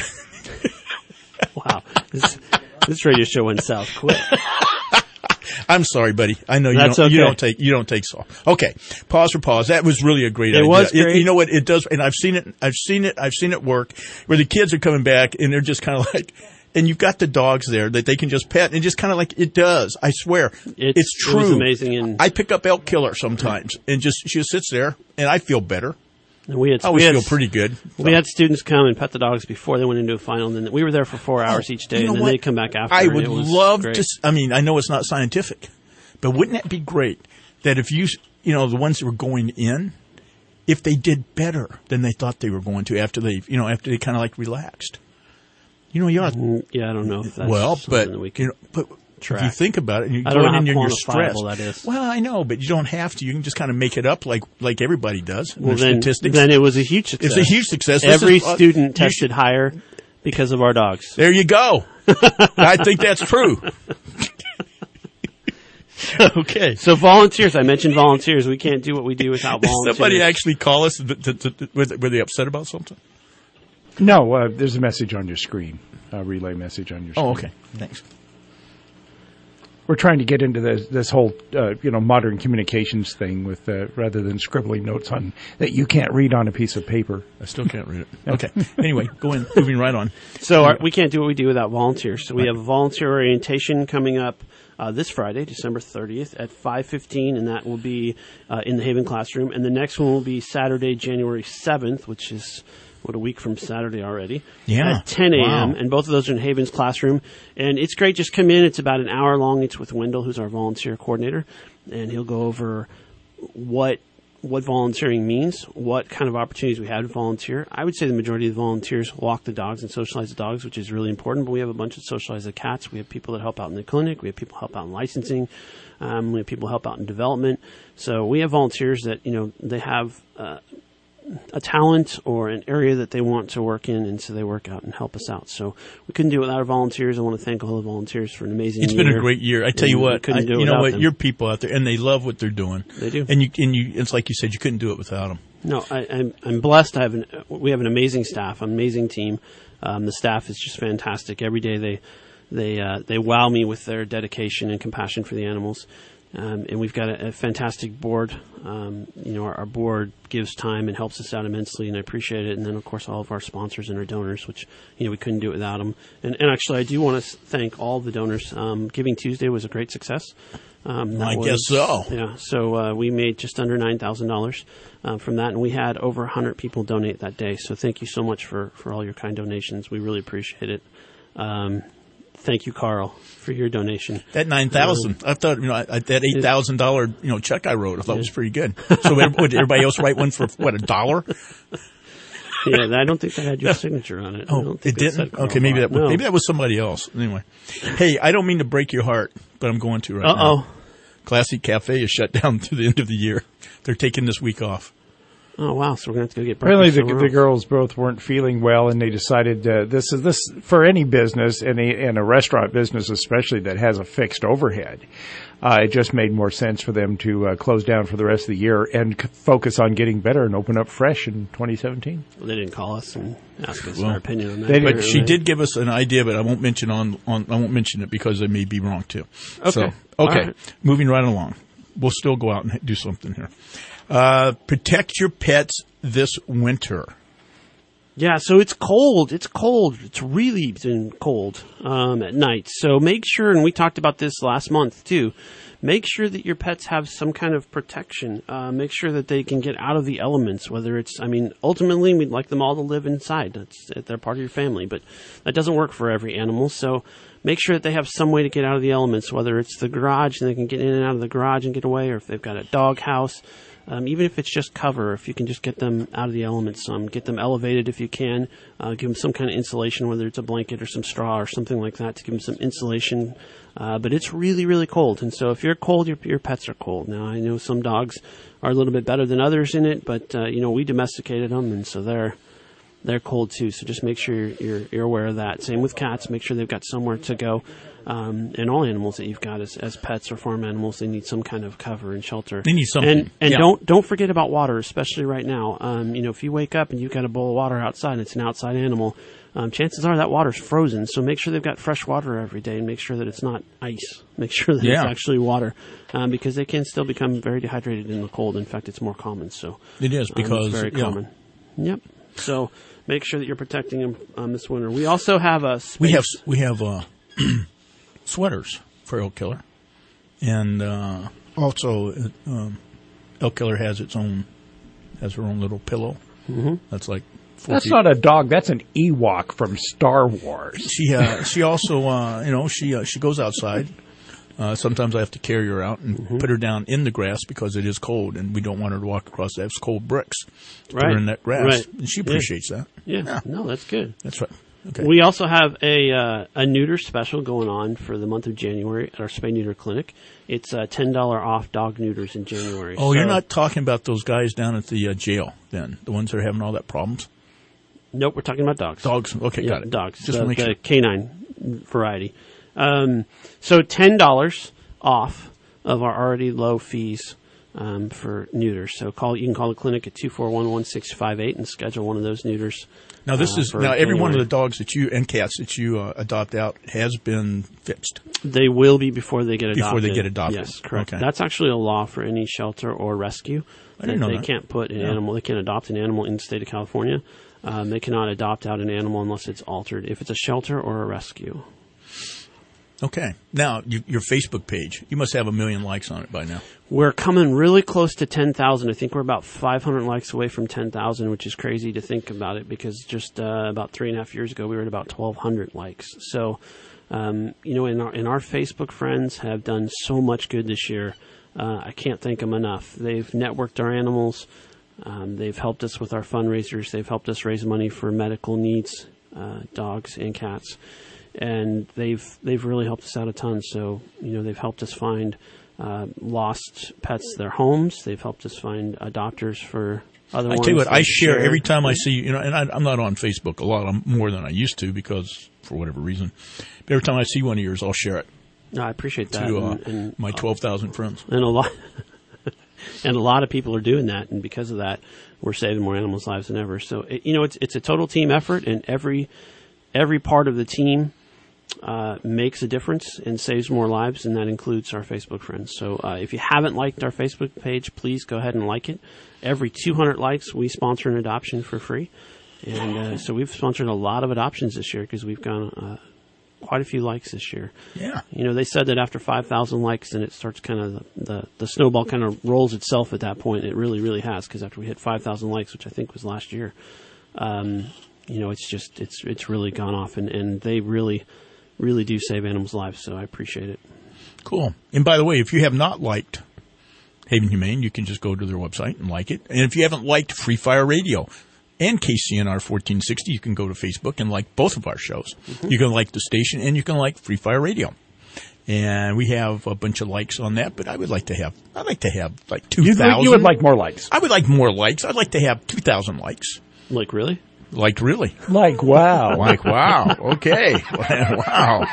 Wow. This radio show went south quick. I'm sorry, buddy. I know you don't take soft. Okay. Pause for pause. That was really a great idea. It was great. You know what? It does, and I've seen it work where the kids are coming back and they're just kind of like, and you've got the dogs there that they can just pet and just kind of like, it does. I swear. It's true. It was amazing. And I pick up Elk Killer sometimes and she just sits there and I feel better. And we feel pretty good. We had students come and pet the dogs before they went into a final, and then we were there for 4 hours each day, and then they'd come back after. I would love to. I know it's not scientific, but wouldn't it be great that if the ones that were going in, if they did better than they thought they were going to after they kind of like relaxed. I don't know if that's something we can track. If you think about it, and you go in and you're stressed. That is. Well, I know, but you don't have to. You can just kind of make it up like everybody does. Well, statistics. Then it was a huge success. It's a huge success. Every student tested higher because of our dogs. There you go. I think that's true. Okay. So volunteers, I mentioned volunteers. We can't do what we do without volunteers. Somebody actually call us? Were they upset about something? No, there's a message on your screen, a relay message on your screen. Oh, okay. Thanks. We're trying to get into this whole, modern communications thing with rather than scribbling notes on that you can't read on a piece of paper. I still can't read it. Okay. Anyway, moving right on. So we can't do what we do without volunteers. So we have a volunteer orientation coming up this Friday, December 30th at 5:15, and that will be in the Haven classroom. And the next one will be Saturday, January 7th, which is a week from Saturday already. Yeah. At 10 a.m. Wow. And both of those are in Haven's classroom. And it's great. Just come in. It's about an hour long. It's with Wendell, who's our volunteer coordinator. And he'll go over what volunteering means, what kind of opportunities we have to volunteer. I would say the majority of the volunteers walk the dogs and socialize the dogs, which is really important. But we have a bunch of socialize the cats. We have people that help out in the clinic. We have people help out in licensing. We have people help out in development. So we have volunteers that, they have a talent or an area that they want to work in, and so they work out and help us out. So we couldn't do it without our volunteers. I want to thank all the volunteers for an amazing year. It's been a great year. I tell you what, you know what, them. You're people out there, and they love what they're doing. They do. And you, it's like you said, you couldn't do it without them. No, I'm blessed. We have an amazing staff, an amazing team. The staff is just fantastic. Every day they wow me with their dedication and compassion for the animals. And we've got a fantastic board. Our board gives time and helps us out immensely, and I appreciate it. And then, of course, all of our sponsors and our donors, which, we couldn't do it without them. And actually, I do want to thank all the donors. Giving Tuesday was a great success. I guess so. Yeah. So we made just under $9,000 from that, and we had over 100 people donate that day. So thank you so much for all your kind donations. We really appreciate it. Thank you, Carl, for your donation. That $9,000, I thought, that $8,000, check I wrote, I thought was pretty good. So would everybody else write one for $1? Yeah, I don't think that had your signature on it. Oh, it didn't? Okay, maybe that was somebody else. Anyway, hey, I don't mean to break your heart, but I'm going to right now. Classic Cafe is shut down through the end of the year. They're taking this week off. Oh, wow. So we're going to have to go get breakfast. Apparently the girls both weren't feeling well, and they decided this for any business, and a restaurant business especially that has a fixed overhead. It just made more sense for them to close down for the rest of the year and focus on getting better and open up fresh in 2017. Well, they didn't call us and ask us our opinion on that. But she did give us an idea, but I won't mention I won't mention it because it may be wrong too. Okay. So, right. Moving right along. We'll still go out and do something here. Protect your pets this winter. Yeah, so it's cold. It's cold. It's really been cold at night. So make sure, and we talked about this last month too, make sure that your pets have some kind of protection. Make sure that they can get out of the elements, whether it's, ultimately we'd like them all to live inside. They're part of your family, but that doesn't work for every animal. So make sure that they have some way to get out of the elements, whether it's the garage and they can get in and out of the garage and get away, or if they've got a dog house. Even if it's just cover, if you can just get them out of the elements, get them elevated if you can, give them some kind of insulation, whether it's a blanket or some straw or something like that to give them some insulation. But it's really, really cold. And so if you're cold, your pets are cold. Now, I know some dogs are a little bit better than others in it, but, we domesticated them, and so they're cold too. So just make sure you're aware of that. Same with cats. Make sure they've got somewhere to go. And all animals that you've got as pets or farm animals, they need some kind of cover and shelter. They need something. And don't forget about water, especially right now. If you wake up and you've got a bowl of water outside and it's an outside animal, chances are that water's frozen. So make sure they've got fresh water every day and make sure that it's not ice. Make sure that it's actually water, because they can still become very dehydrated in the cold. In fact, it's more common. So it is because it's very common. Yep. So make sure that you're protecting them this winter. We also have a space. We have sweaters for Elk Killer, and also Elk Killer has her own little pillow. Mm-hmm. That's like 14. That's not a dog. That's an Ewok from Star Wars. She also she goes outside. Sometimes I have to carry her out and put her down in the grass because it is cold, and we don't want her to walk across those cold bricks. Put her in that grass, right. And she appreciates that. Yeah, no, that's good. That's right. Okay. We also have a neuter special going on for the month of January at our Spay Neuter Clinic. It's $10 off dog neuters in January. Oh, you're not talking about those guys down at the jail, then? The ones that are having all that problems? Nope, we're talking about dogs. Dogs, okay, got it. Dogs, just the, make sure. the canine variety. So $10 off of our already low fees for neuters. So you can call the clinic at 241-1658 and schedule one of those neuters. Now every one of the dogs and cats that you adopt out has been fixed. They will be before they get adopted. Before they get adopted. Yes, correct. Okay. That's actually a law for any shelter or rescue. I didn't know they that. can't put an animal. They can't adopt an animal in the state of California. They cannot adopt out an animal unless it's altered. If it's a shelter or a rescue. Okay. Now, your Facebook page, you must have 1 million likes on it by now. We're coming really close to 10,000. I think we're about 500 likes away from 10,000, which is crazy to think about it because just about 3.5 years ago, we were at about 1,200 likes. So, and our Facebook friends have done so much good this year. I can't thank them enough. They've networked our animals. They've helped us with our fundraisers. They've helped us raise money for medical needs, dogs and cats. And they've really helped us out a ton. So, they've helped us find lost pets their homes. They've helped us find adopters for other ones. I tell you what, I share every time I see, and I'm not on Facebook a lot, more than I used to because for whatever reason. But every time I see one of yours, I'll share it. No, I appreciate that. To my 12,000 friends. And a lot of people are doing that, and because of that, we're saving more animals' lives than ever. So, it's a total team effort, and every part of the team makes a difference and saves more lives, and that includes our Facebook friends. So if you haven't liked our Facebook page, please go ahead and like it. Every 200 likes, we sponsor an adoption for free. And so we've sponsored a lot of adoptions this year because we've gone quite a few likes this year. Yeah. They said that after 5,000 likes, then it starts kind of the snowball kind of rolls itself at that point. It really, really has, because after we hit 5,000 likes, which I think was last year, it's really gone off, and they really do save animals' lives, so I appreciate it. Cool. And by the way, if you have not liked Haven Humane, you can just go to their website and like it. And if you haven't liked Free Fire Radio and KCNR 1460, you can go to Facebook and like both of our shows. Mm-hmm. You can like the station and you can like Free Fire Radio. And we have a bunch of likes on that, but I'd like to have like 2,000. You would like more likes. I would like more likes. I'd like to have 2,000 likes. Like really? Like really. Like wow. Like wow. Okay. Wow.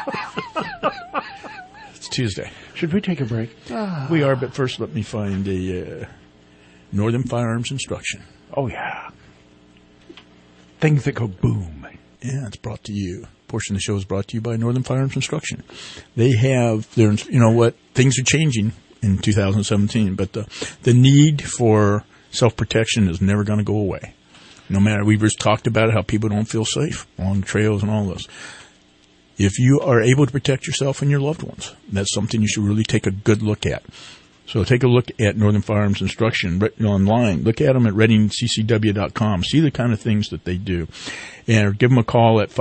It's Tuesday. Should we take a break? We are, but first let me find a Northern Firearms Instruction. Oh, yeah. Things that go boom. Yeah, it's brought to you. A portion of the show is brought to you by Northern Firearms Instruction. They have their, things are changing in 2017, but the need for self-protection is never going to go away. No matter, we've just talked about it, how people don't feel safe along trails and all this. If you are able to protect yourself and your loved ones, that's something you should really take a good look at. So take a look at Northern Firearms Instruction online. Look at them at readingccw.com. See the kind of things that they do. And give them a call at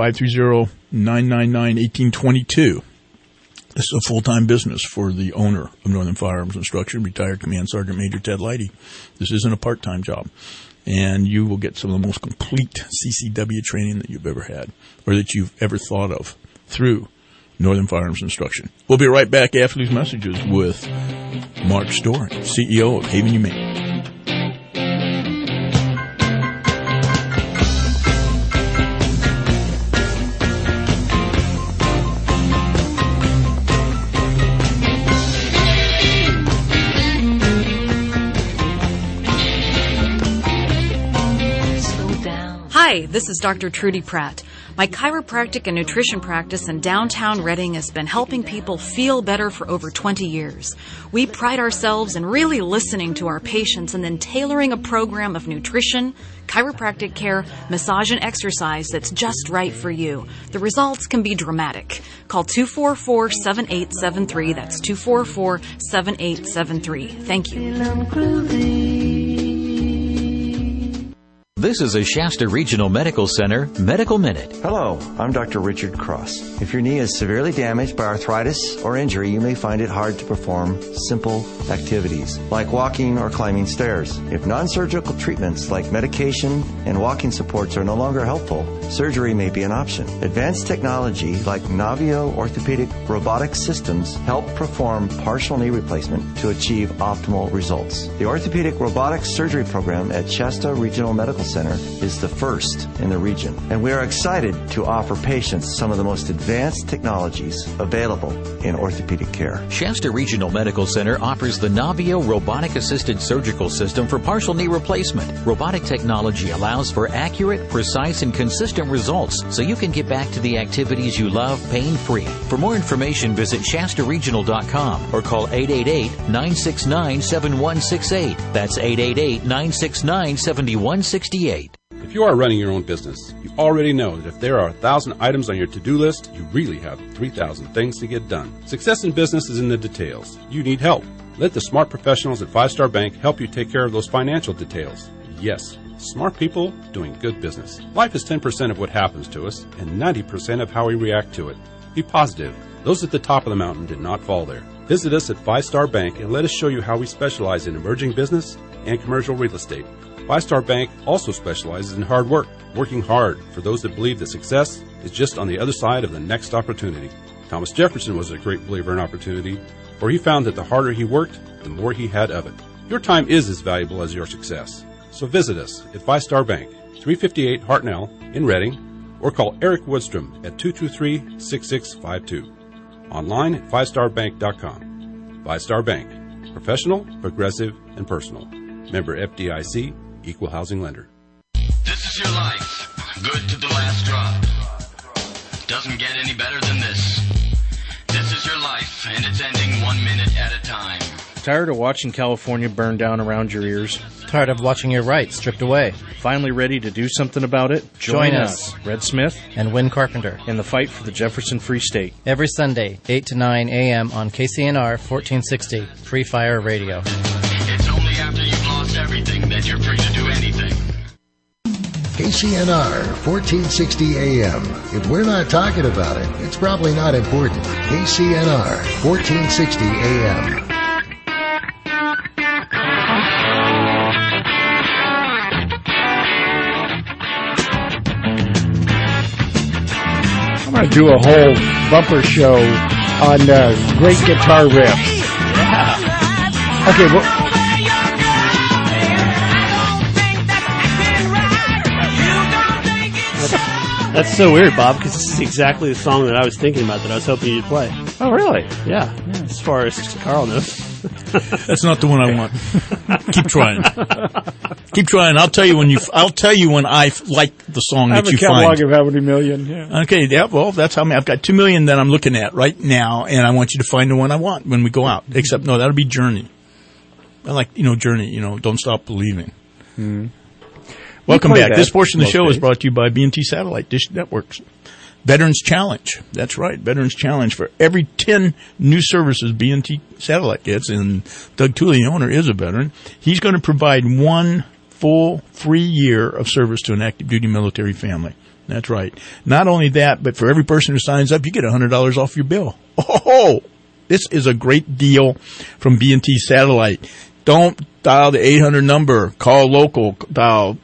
530-999-1822. This is a full-time business for the owner of Northern Firearms Instruction, retired Command Sergeant Major Ted Leidy. This isn't a part-time job. And you will get some of the most complete CCW training that you've ever had or that you've ever thought of through Northern Firearms Instruction. We'll be right back after these messages with Mark Storr, CEO of Haven Humane. Hi, this is Dr. Trudy Pratt. My chiropractic and nutrition practice in downtown Reading has been helping people feel better for over 20 years. We pride ourselves in really listening to our patients and then tailoring a program of nutrition, chiropractic care, massage, and exercise that's just right for you. The results can be dramatic. Call 244-7873. That's 244-7873. Thank you. This is a Shasta Regional Medical Center Medical Minute. Hello, I'm Dr. Richard Cross. If your knee is severely damaged by arthritis or injury, you may find it hard to perform simple activities like walking or climbing stairs. If non-surgical treatments like medication and walking supports are no longer helpful, surgery may be an option. Advanced technology like Navio orthopedic robotic systems help perform partial knee replacement to achieve optimal results. The Orthopedic Robotics Surgery Program at Shasta Regional Medical Center is the first in the region, and we are excited to offer patients some of the most advanced technologies available in orthopedic care. Shasta Regional Medical Center offers the Navio robotic-assisted surgical system for partial knee replacement. Robotic technology allows for accurate, precise, and consistent results so you can get back to the activities you love pain-free. For more information, visit shastaregional.com or call 888-969-7168. That's 888-969-7168. If you are running your own business, you already know that if there are 1,000 items on your to-do list, you really have 3,000 things to get done. Success in business is in the details. You need help. Let the smart professionals at 5 Star Bank help you take care of those financial details. Yes, smart people doing good business. Life is 10% of what happens to us and 90% of how we react to it. Be positive. Those at the top of the mountain did not fall there. Visit us at 5 Star Bank and let us show you how we specialize in emerging business and commercial real estate. 5 Star Bank also specializes in hard work, working hard for those that believe that success is just on the other side of the next opportunity. Thomas Jefferson was a great believer in opportunity, for he found that the harder he worked, the more he had of it. Your time is as valuable as your success. So visit us at 5 Star Bank, 358 Hartnell in Reading, or call Eric Woodstrom at 223-6652. Online at 5starbank.com. 5 Star Bank. Professional, progressive, and personal. Member FDIC, Equal Housing Lender. This is your life. Good to the last drop. Doesn't get any better than this. This is your life, and it's ending 1 minute at a time. Tired of watching California burn down around your ears? Tired of watching your rights stripped away? Finally ready to do something about it? Join us, Red Smith and Win Carpenter, in the fight for the Jefferson Free State. Every Sunday, 8 to 9 a.m. on KCNR 1460, Free Fire Radio. It's only after you've lost everything that you're free to do anything. KCNR 1460 AM. If we're not talking about it, it's probably not important. KCNR 1460 AM. I'm going to do a whole bumper show on great guitar riffs. Yeah. Okay, well, that's so weird, Bob, because this is exactly the song that I was thinking about that I was hoping you'd play. Oh, really? Yeah, as far as Carl knows. That's not the one I want. Keep trying. Keep trying. I'll tell you when I like the song that you find. I have a catalog of how many million. Yeah. Okay. Yeah. Well, that's how many. I've got 2 million that I'm looking at right now, and I want you to find the one I want when we go out. Except no, that'll be Journey. I like Journey. Don't Stop Believing. Mm-hmm. Welcome back. This portion of the show is brought to you by B&T Satellite Dish Networks. Veterans Challenge. That's right, Veterans Challenge. For every 10 new services B&T Satellite gets, and Doug Tooley, the owner, is a veteran, he's going to provide 1 full free year of service to an active duty military family. That's right. Not only that, but for every person who signs up, you get $100 off your bill. Oh, this is a great deal from B&T Satellite. Don't dial the 800 number. Call local. Dial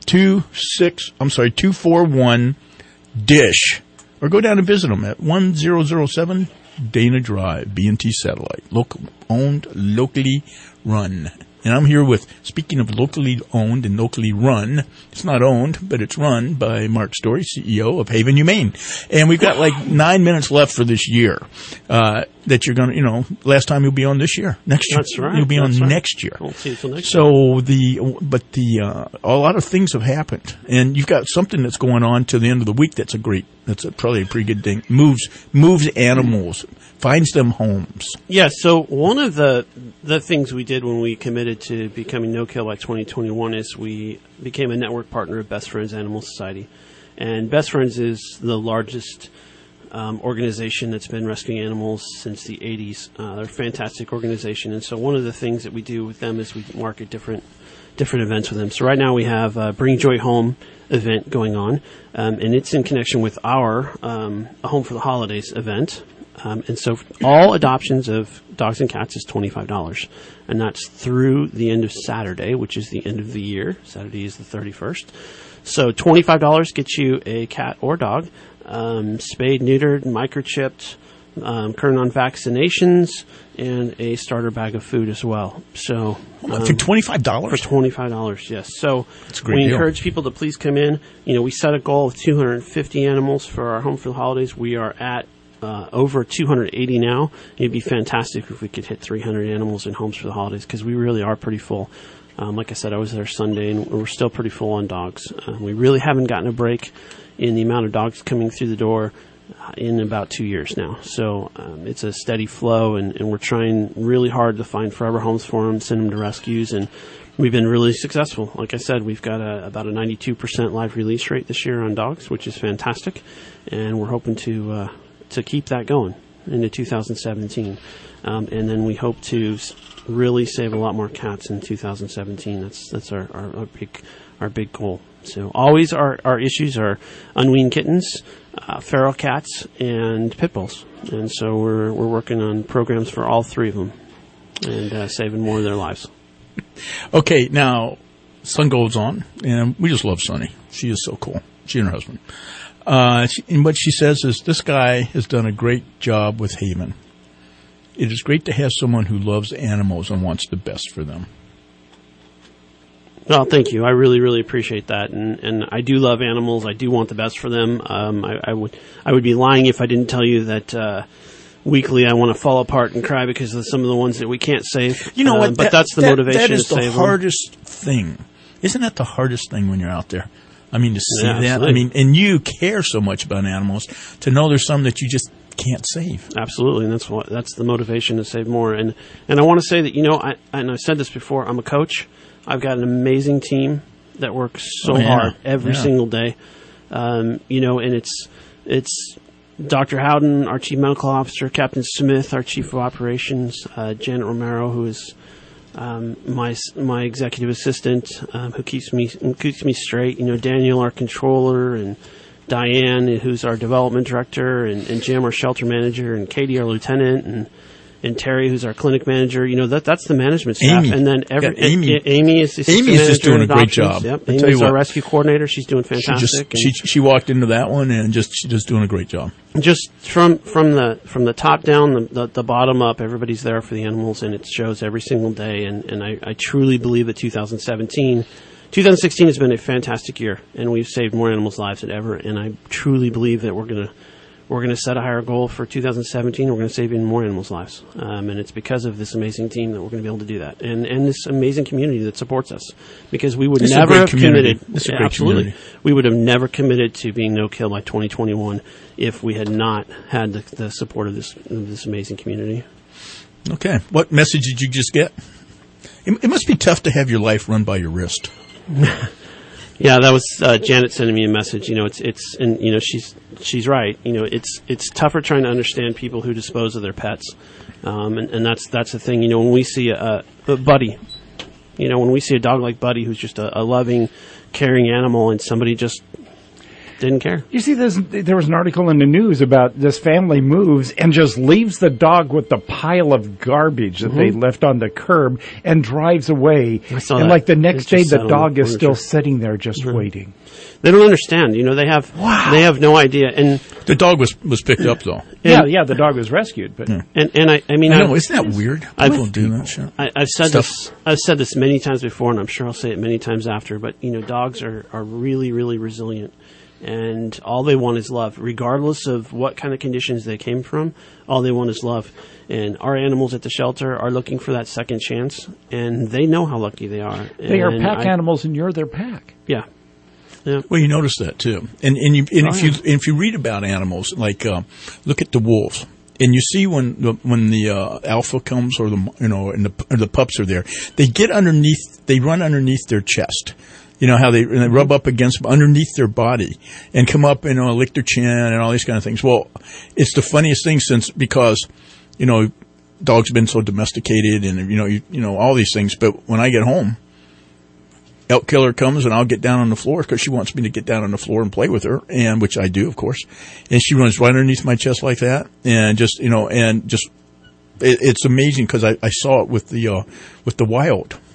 241-DISH. Or go down and visit them at 1007 Dana Drive, B&T Satellite. Local owned, locally run. And I'm here with, speaking of locally owned and locally run, it's not owned, but it's run by Mark Story, CEO of Haven Humane. And we've got like 9 minutes left for this year, that you're going to, last time you'll be on this year. Next year. That's right. You'll be on next year. Won't see you till next year. A lot of things have happened. And you've got something that's going on to the end of the week that's probably a pretty good thing. Moves animals, finds them homes. Yeah, so one of the things we did when we committed to becoming No-Kill by 2021 is we became a network partner of Best Friends Animal Society. And Best Friends is the largest organization that's been rescuing animals since the 80s. They're a fantastic organization. And so one of the things that we do with them is we market different events with them. So right now we have a Bring Joy Home event going on, and it's in connection with our A Home for the Holidays event. And so all adoptions of dogs and cats is $25. And that's through the end of Saturday, which is the end of the year. Saturday is the 31st. So $25 gets you a cat or dog, spayed, neutered, microchipped, current on vaccinations, and a starter bag of food as well. So for $25? For $25, yes. So that's a great we deal. encourage people to please come in. We set a goal of 250 animals for our Home for the Holidays. We are at over 280 now. It'd be fantastic if we could hit 300 animals in Homes for the Holidays, because we really are pretty full. Like I said, I was there Sunday, and we're still pretty full on dogs. We really haven't gotten a break in the amount of dogs coming through the door in about 2 years now. So it's a steady flow, and we're trying really hard to find forever homes for them, send them to rescues, and we've been really successful. Like I said, we've got about a 92% live release rate this year on dogs, which is fantastic, and we're hoping to keep that going into 2017. And then we hope to really save a lot more cats in 2017. That's our big goal. So always our issues are unweaned kittens, feral cats, and pit bulls. And so we're working on programs for all three of them and saving more of their lives. Okay, now sun goes on, and we just love Sunny. She is so cool. She and her husband. And what she says is, this guy has done a great job with Haven. It is great to have someone who loves animals and wants the best for them. Well, thank you. I really, really appreciate that, and I do love animals. I do want the best for them. I would be lying if I didn't tell you that weekly I want to fall apart and cry because of some of the ones that we can't save. You know what? But that's the motivation. That is to the save hardest thing. Isn't that the hardest thing when you're out there? I mean, to see that. Absolutely. I mean, and you care so much about animals, to know there's some that you just can't save. Absolutely, and that's the motivation to save more. And I want to say that, and I've said this before, I'm a coach. I've got an amazing team that works so hard every single day. And it's Dr. Howden, our Chief Medical Officer, Captain Smith, our Chief of Operations, Janet Romero, who is my executive assistant, who keeps me straight. Daniel, our controller, and Diane, who's our development director, and Jim, our shelter manager, and Katie, our lieutenant, and Terry, who's our clinic manager. That's the management staff. Amy. And then Amy is just doing a great job. Yep. Amy's our rescue coordinator. She's doing fantastic. She walked into that one and she's just doing a great job. Just from the top down, the bottom up, everybody's there for the animals, and it shows every single day. And I truly believe that 2016 has been a fantastic year, and we've saved more animals' lives than ever. And I truly believe that we're going to set a higher goal for 2017. We're going to save even more animals' lives. And it's because of this amazing team that we're going to be able to do that. And this amazing community that supports us. Because we would never have committed. Absolutely. We would have never committed to being no-kill by 2021 if we had not had the support of this amazing community. Okay. What message did you just get? It must be tough to have your life run by your wrist. Yeah, that was Janet sending me a message. She's right. It's tougher trying to understand people who dispose of their pets, and that's the thing. When we see a Buddy, when we see a dog like Buddy, who's just a loving, caring animal, and somebody just didn't care. You see, there was an article in the news about this family moves and just leaves the dog with the pile of garbage that they left on the curb and drives away. And like the next day, the dog is still sitting there just waiting. They don't understand. They have no idea. And the dog was picked up though. Yeah, the dog was rescued. But and I mean, I know, isn't that weird? People do that shit. I've said this many times before, and I'm sure I'll say it many times after. But dogs are really, really resilient. And all they want is love, regardless of what kind of conditions they came from. All they want is love. And our animals at the shelter are looking for that second chance, and they know how lucky they are. They are pack animals, and you're their pack. Yeah. Yeah. Well, you notice that too, if you read about animals, like look at the wolves, and you see when the alpha comes, or the pups are there, they run underneath their chest. How they rub up against underneath their body and come up and lick their chin and all these kind of things. Well, it's the funniest thing because dogs have been so domesticated and all these things. But when I get home, Elk Killer comes and I'll get down on the floor because she wants me to get down on the floor and play with her, and which I do, of course. And she runs right underneath my chest like that, and it's amazing because I saw it with the wild.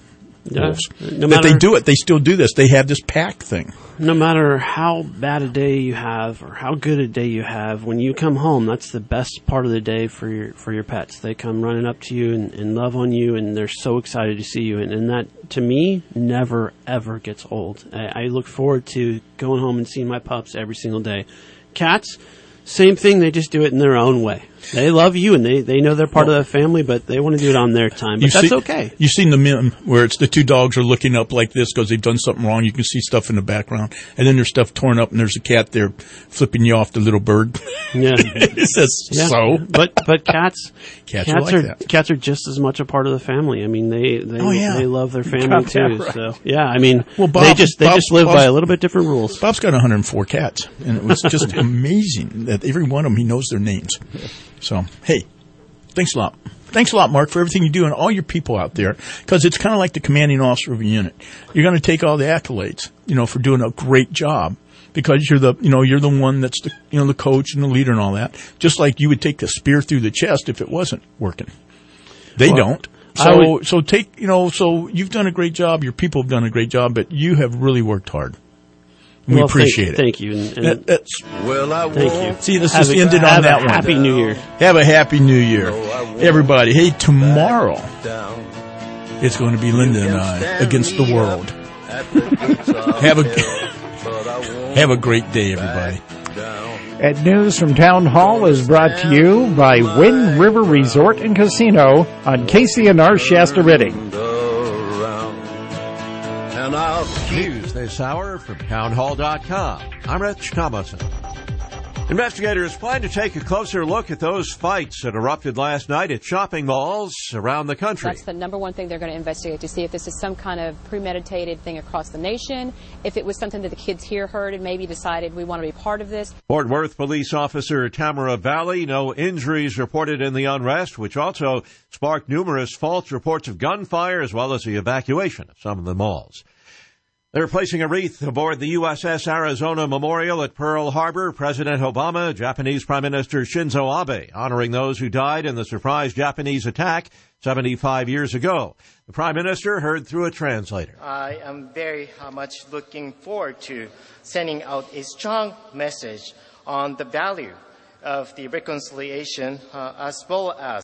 wolves. They do it. They still do this. They have this pack thing. No matter how bad a day you have or how good a day you have, when you come home, that's the best part of the day for your pets. They come running up to you and love on you, and they're so excited to see you. And that, to me, never, ever gets old. I look forward to going home and seeing my pups every single day. Cats, same thing. They just do it in their own way. They love you, and they know they're part of the family, but they want to do it on their time. But that's okay. You've seen the meme where it's the two dogs are looking up like this because they've done something wrong. You can see stuff in the background, and then there's stuff torn up, and there's a cat there flipping you off the little bird. Yeah. It says so. But cats cats are just as much a part of the family. I mean, they love their family Got too. that right. So yeah, I mean, Bob, they just live by a little bit different rules. Bob's got 104 cats, and it was just amazing that every one of them, he knows their names. So, hey, thanks a lot. Thanks a lot, Mark, for everything you do and all your people out there, because it's kind of like the commanding officer of a unit. You're going to take all the accolades, for doing a great job, because you're the one that's the coach and the leader and all that. Just like you would take the spear through the chest if it wasn't working. They don't. So you've done a great job. Your people have done a great job, but you have really worked hard. We appreciate it. Thank you. Thank you. See, this is ended on that one. Happy New Year. Have a happy New Year, everybody. Hey, tomorrow it's going to be Linda and I against the world. Have a great day, everybody. And News from Town Hall is brought to you by Wind River Resort and Casino on KCNR Shasta Redding. News this hour from townhall.com. I'm Rich Thomason. Investigators plan to take a closer look at those fights that erupted last night at shopping malls around the country. That's the number one thing they're going to investigate, to see if this is some kind of premeditated thing across the nation, if it was something that the kids here heard and maybe decided we want to be part of this. Fort Worth police officer Tamara Valley, no injuries reported in the unrest, which also sparked numerous false reports of gunfire as well as the evacuation of some of the malls. They're placing a wreath aboard the USS Arizona Memorial at Pearl Harbor. President Obama, Japanese Prime Minister Shinzo Abe, honoring those who died in the surprise Japanese attack 75 years ago. The Prime Minister heard through a translator. I am very much looking forward to sending out a strong message on the value of the reconciliation as well as